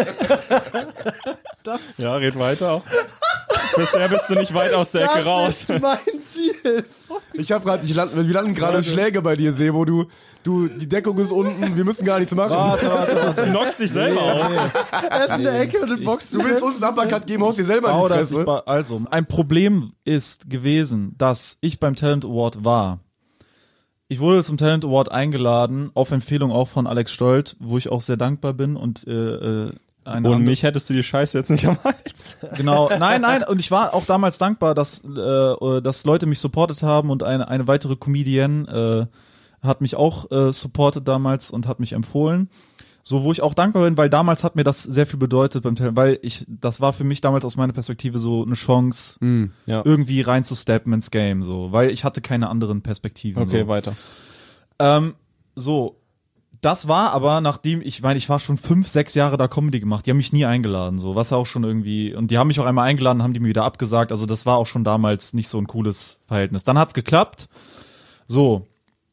Ja, red weiter. Bisher bist du nicht weit aus der Ecke raus. Das ist mein Ziel. Ich habe gerade, ich land, wir landen gerade Schläge bei dir, Sebo. Du, du, die Deckung ist unten. Wir müssen gar nichts machen. warte, warte, warte. Du knockst dich selber aus. Er ist in der Ecke und du boxt Du willst uns einen Uppercut geben, haust dir selber in Bau die das nicht Fresse. bei- Also, ein Problem ist gewesen, dass ich beim Talent Award war. Ich wurde zum Talent Award eingeladen, auf Empfehlung auch von Alex Stolt, wo ich auch sehr dankbar bin und äh, äh, eine Und andere- mich hättest du die Scheiße jetzt nicht am Hals. Genau, nein, nein, und ich war auch damals dankbar, dass, äh, dass Leute mich supportet haben und eine, eine weitere Comedian äh, hat mich auch äh, supportet damals und hat mich empfohlen. So, wo ich auch dankbar bin, weil damals hat mir das sehr viel bedeutet beim Talent, weil ich, das war für mich damals aus meiner Perspektive so eine Chance, Ja. irgendwie reinzusteppen ins Game, so, weil ich hatte keine anderen Perspektiven. Okay, so. weiter. Ähm, so, das war aber, nachdem, ich meine, ich war schon fünf, sechs Jahre da Comedy gemacht, die haben mich nie eingeladen, so, was auch schon irgendwie, und die haben mich auch einmal eingeladen, haben die mir wieder abgesagt, also das war auch schon damals nicht so ein cooles Verhältnis. Dann hat's geklappt, so,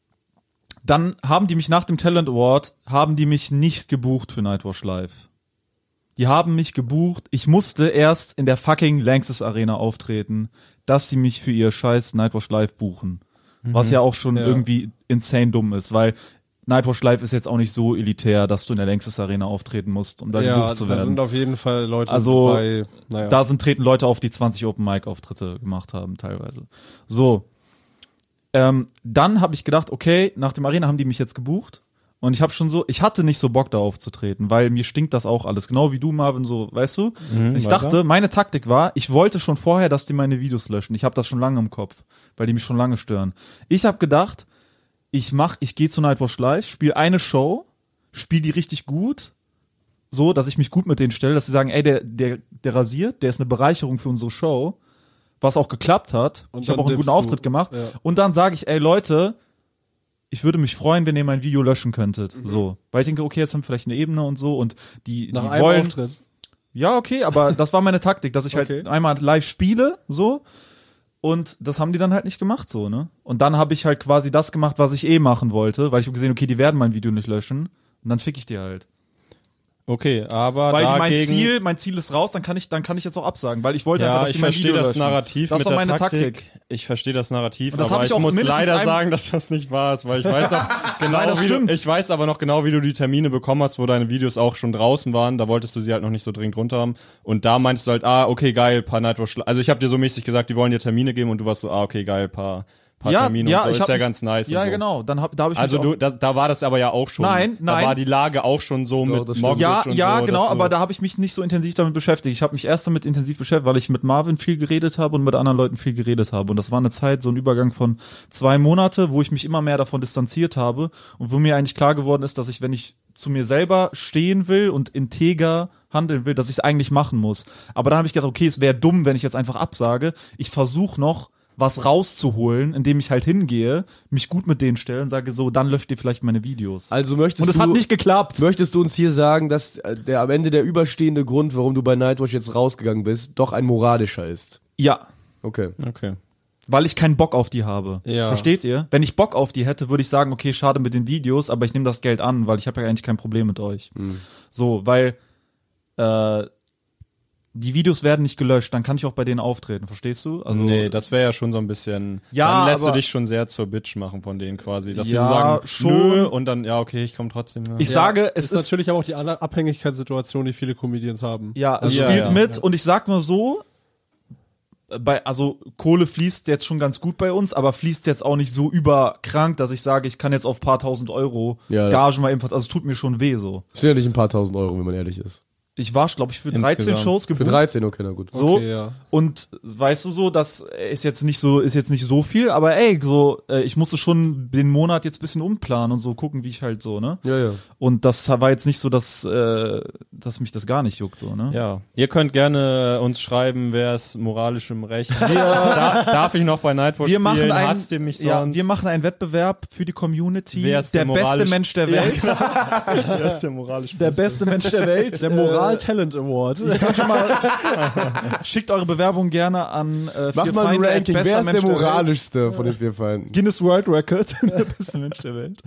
dann haben die mich nach dem Talent Award, haben die mich nicht gebucht für Nightwash Live. Die haben mich gebucht, ich musste erst in der fucking Lanxess Arena auftreten, dass sie mich für ihr scheiß Nightwash Live buchen. Was ja auch schon Ja. irgendwie insane dumm ist, weil Nightwash Live ist jetzt auch nicht so elitär, dass du in der Lanxess Arena auftreten musst, um da Ja, gebucht zu da werden. sind auf jeden Fall Leute Also, bei. Naja. Da sind treten Leute auf, die zwanzig Open Mic Auftritte gemacht haben, teilweise. So. Ähm, dann habe ich gedacht, okay, nach dem Arena haben die mich jetzt gebucht. Und ich habe schon so, ich hatte nicht so Bock da aufzutreten, weil mir stinkt das auch alles. Genau wie du, Marvin, so, weißt du? Mhm, ich weiter. dachte, meine Taktik war, ich wollte schon vorher, dass die meine Videos löschen. Ich habe das schon lange im Kopf, weil die mich schon lange stören. Ich habe gedacht, ich mach, ich gehe zu Nightwash Live, spiele eine Show, spiele die richtig gut, so, dass ich mich gut mit denen stelle, dass sie sagen, ey, der, der, der rasiert, der ist eine Bereicherung für unsere Show, was auch geklappt hat. Und ich habe dann auch einen guten dippst du. Auftritt gemacht. Ja. Und dann sage ich, ey Leute, ich würde mich freuen, wenn ihr mein Video löschen könntet. Mhm. So. Weil ich denke, okay, jetzt haben wir vielleicht eine Ebene und so und die, Nach die einem wollen. Auftritt. Ja, okay, aber das war meine Taktik, dass ich Okay. halt einmal live spiele, so. Und das haben die dann halt nicht gemacht, so, ne? Und dann habe ich halt quasi das gemacht, was ich eh machen wollte, weil ich habe gesehen, okay, die werden mein Video nicht löschen. Und dann fick ich die halt. Okay, aber Weil dagegen, mein Ziel, mein Ziel ist raus, dann kann ich, dann kann ich jetzt auch absagen, weil ich wollte ja, einfach, dass ich die mein verstehe Video das löschen. Narrativ Das mit war der meine Taktik. Taktik. Ich verstehe das Narrativ, Und das hab aber ich ich, auch muss mindestens leider einem- sagen, dass das nicht wahr ist, weil ich weiß auch genau, Nein, das wie du, stimmt. ich weiß aber noch genau, wie du die Termine bekommen hast, wo deine Videos auch schon draußen waren. Da wolltest du sie halt noch nicht so dringend runter haben. Und da meinst du halt, ah, okay, geil, paar Nightwash. Also ich habe dir so mäßig gesagt, die wollen dir Termine geben und du warst so, ah, okay, geil, paar, paar Ja, Termine ja, und so. ich Ist hab ja mich- ganz nice. Ja, und so. genau. Dann hab, da habe ich Also mich du, auch, da, da war das aber ja auch schon. Nein, Da nein. war die Lage auch schon so mit das stimmt. Mortgage ja, und ja, so. genau, dass du- aber da habe ich mich nicht so intensiv damit beschäftigt. Ich habe mich erst damit intensiv beschäftigt, weil ich mit Marvin viel geredet habe und mit anderen Leuten viel geredet habe. Und das war eine Zeit, so ein Übergang von zwei Monate, wo ich mich immer mehr davon distanziert habe und wo mir eigentlich klar geworden ist, dass ich, wenn ich zu mir selber stehen will und integer handeln will, dass ich es eigentlich machen muss. Aber dann habe ich gedacht, okay, es wäre dumm, wenn ich jetzt einfach absage. Ich versuche noch was rauszuholen, indem ich halt hingehe, mich gut mit denen stelle und sage so, dann löscht ihr vielleicht meine Videos. Also möchtest und es du, hat nicht geklappt. möchtest du uns hier sagen, dass äh, der am Ende der überstehende Grund, warum du bei Nightwash jetzt rausgegangen bist, doch ein moralischer ist? Ja. Okay. Okay. Weil ich keinen Bock auf die habe. Ja. Versteht ihr? Wenn ich Bock auf die hätte, würde ich sagen, okay, schade mit den Videos, aber ich nehme das Geld an, weil ich habe ja eigentlich kein Problem mit euch. So, weil äh, die Videos werden nicht gelöscht, dann kann ich auch bei denen auftreten, verstehst du? Also nee, das wäre ja schon so ein bisschen, Ja, dann lässt aber- du dich schon sehr zur Bitch machen von denen quasi, dass Ja, sie so sagen, schon. nö, und dann, ja, okay, ich komme trotzdem. Ja. Ich sage, es ist, ist, natürlich aber auch die andere Abhängigkeitssituation, die viele Comedians haben. ja, es Ja, spielt ja. mit und ich sag nur so, bei, also Kohle fließt jetzt schon ganz gut bei uns, aber fließt jetzt auch nicht so überkrank, dass ich sage, ich kann jetzt auf paar tausend Euro Ja. Gage mal ebenfalls, also es tut mir schon weh so. Sicherlich ein paar tausend Euro, wenn man ehrlich ist. Ich war, glaube ich, für dreizehn Insgesamt. Shows Für gebucht. dreizehn, okay, na gut. So. Okay, ja. Und weißt du so, das ist jetzt nicht so, ist jetzt nicht so viel, aber ey, so, äh, ich musste schon den Monat jetzt ein bisschen umplanen und so gucken, wie ich halt so, ne? Ja, ja. Und das war jetzt nicht so, dass, äh, dass mich das gar nicht juckt, so, ne? Ja, ihr könnt gerne uns schreiben, wer ist moralisch im Recht. da, darf ich noch bei Nightwatch Wir machen spielen? einen, Hasst ihr mich sonst? ja, wir machen einen Wettbewerb für die Community. Wer ist der der beste moralisch- Mensch der Welt. wer ist der moralisch Der beste Mensch der Welt. Der Moral Talent Award. Ich kann schon mal, schickt eure Bewerbung gerne an äh, Mach vier mal ein Feinde at Ranking. bester Wer ist Mensch der Welt. moralischste von den vier Feinden? Guinness World Record, der beste Mensch der Welt.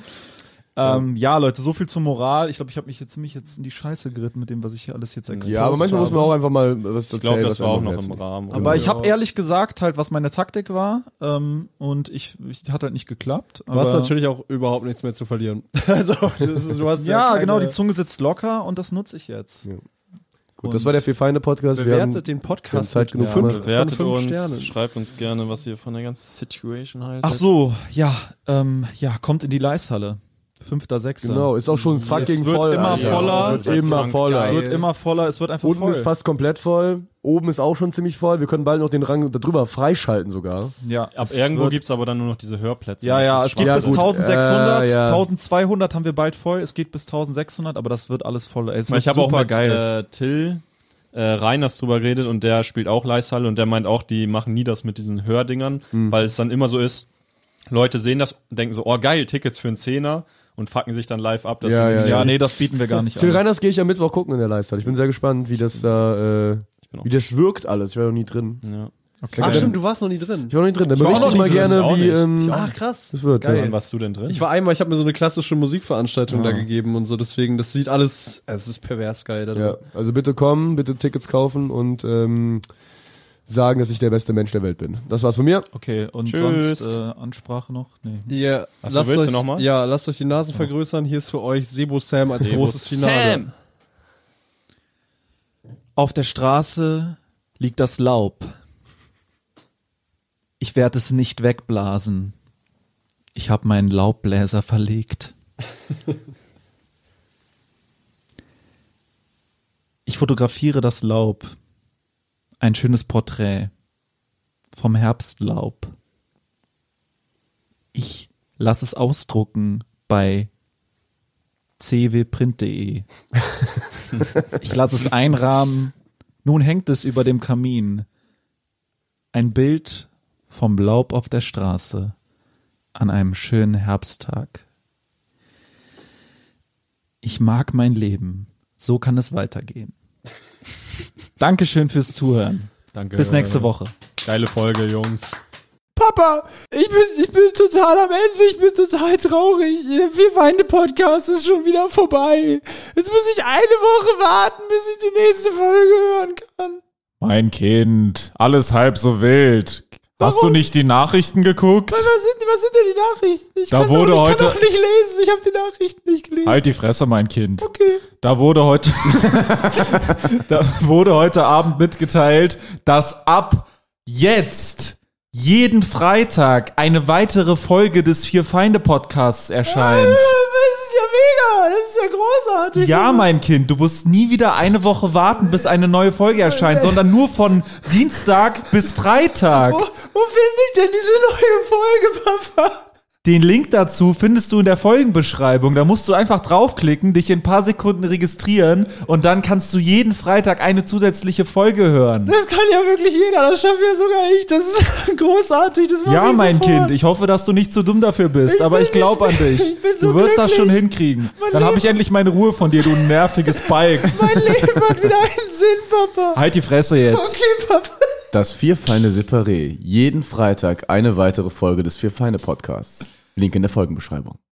Ähm, ja, Leute, so viel zur Moral. Ich glaube, ich habe mich jetzt ziemlich jetzt in die Scheiße geritten mit dem, was ich hier alles jetzt exposed Ja, aber manchmal muss man auch einfach mal was erzählen. Ich glaube, das was war auch einem noch am Herzen im Rahmen. Aber ich Genau. habe ehrlich gesagt halt, was meine Taktik war, ähm, und ich, ich hat halt nicht geklappt. Du hast aber- natürlich auch überhaupt nichts mehr zu verlieren. Also, das ist, du hast ja, keine- genau, die Zunge sitzt locker und das nutze ich jetzt. Ja. Gut, das war der Vier-Feinde-Podcast. Wir haben Bewertet den wir haben Podcast Zeit genug mit gemacht. fünf, Bewertet von fünf uns, Sternen. schreibt uns gerne, was ihr von der ganzen Situation haltet. Ach so, ja, ähm, ja, kommt in die Leishalle. Fünfter, Sechster. Genau, ist auch schon fucking Es wird voll. immer Alter. voller. Es wird immer voller. Es wird immer voller, es wird einfach Unten voll. ist fast komplett voll. Oben ist auch schon ziemlich voll. Wir können bald noch den Rang darüber freischalten sogar. ja, Ab es irgendwo wird- gibt's aber dann nur noch diese Hörplätze. Ja, Das ja, ist es gibt schwach. bis gut. eintausendsechshundert, Äh, ja. eintausendzweihundert haben wir bald voll, es geht bis eintausendsechshundert, aber das wird alles voll. Ey, es Ich, wird ich habe auch super mit geil. äh, Till äh, Reiners drüber geredet und der spielt auch Leishalle und der meint auch, die machen nie das mit diesen Hördingern, Hm. weil es dann immer so ist, Leute sehen das und denken so, oh geil, Tickets für einen Zehner und fucken sich dann live ab. Dass Ja, sie ja, nichts Ja, sehen. nee, das bieten wir gar nicht Till an. Reiners gehe ich am Mittwoch gucken in der Leistung. Ich bin sehr gespannt, wie das da, äh, bin auch- wie das wirkt alles. Ich war noch nie drin. Ja. Ach stimmt, du warst noch nie drin. Ich war noch nie drin. Dann war auch berichte noch ich mal nie drin, gerne, ich auch wie, nicht. ähm, Ich auch Ach krass. das wird. Geil. Ja. Wann warst du denn drin? Ich war einmal, ich habe mir so eine klassische Musikveranstaltung da gegeben und so, deswegen, das sieht alles, es ist pervers geil. Da drin. Ja, also bitte kommen, bitte Tickets kaufen und ähm, sagen, dass ich der beste Mensch der Welt bin. Das war's von mir. Okay, und Tschüss. sonst äh, Ansprache noch? Nee. Ihr, Ach so, willst euch, du noch mal? Ja, lasst euch die Nasen vergrößern. Hier ist für euch Sebo Sam als Sebo großes Finale. Sam. Auf der Straße liegt das Laub. Ich werde es nicht wegblasen. Ich habe meinen Laubbläser verlegt. Ich fotografiere das Laub. Ein schönes Porträt vom Herbstlaub. Ich lasse es ausdrucken bei c w print punkt de. Ich lasse es einrahmen. Nun hängt es über dem Kamin. Ein Bild vom Laub auf der Straße an einem schönen Herbsttag. Ich mag mein Leben. So kann es weitergehen. Dankeschön fürs Zuhören. Danke. Bis nächste Woche. Geile Folge, Jungs. Papa, ich bin, ich bin total am Ende, ich bin total traurig. Der Vier-Feinde-Podcast ist schon wieder vorbei. Jetzt muss ich eine Woche warten, bis ich die nächste Folge hören kann. Mein Kind, alles halb so wild. Hast du nicht die Nachrichten geguckt? Was sind, was sind denn die Nachrichten? Ich Da kann wurde doch, ich heute- kann doch nicht lesen, ich habe die Nachrichten nicht gelesen. Halt die Fresse, mein Kind. Okay. Da wurde heute, da wurde heute Abend mitgeteilt, dass ab jetzt jeden Freitag eine weitere Folge des Vier-Feinde-Podcasts erscheint. Das ist ja mega, das ist ja großartig. Ja, mein Kind, du musst nie wieder eine Woche warten, bis eine neue Folge erscheint, sondern nur von Dienstag bis Freitag. Wo, wo finde ich denn diese neue Folge, Papa? Den Link dazu findest du in der Folgenbeschreibung. Da musst du einfach draufklicken, dich in ein paar Sekunden registrieren und dann kannst du jeden Freitag eine zusätzliche Folge hören. Das kann ja wirklich jeder, das schaffe ja sogar ich. Das ist großartig, das mache Ja, ich mein sofort. Kind, ich hoffe, dass du nicht zu dumm dafür bist, Ich aber bin- ich glaube an ich bin- dich. ich bin so Du wirst das glücklich. schon hinkriegen. Mein Dann habe ich Leben- endlich meine Ruhe von dir, du nerviges Balk. Mein Leben hat wieder einen Sinn, Papa. Halt die Fresse jetzt. Okay, Papa. Das Vier-Feinde Separé. Jeden Freitag eine weitere Folge des Vier-Feinde Podcasts. Link in der Folgenbeschreibung.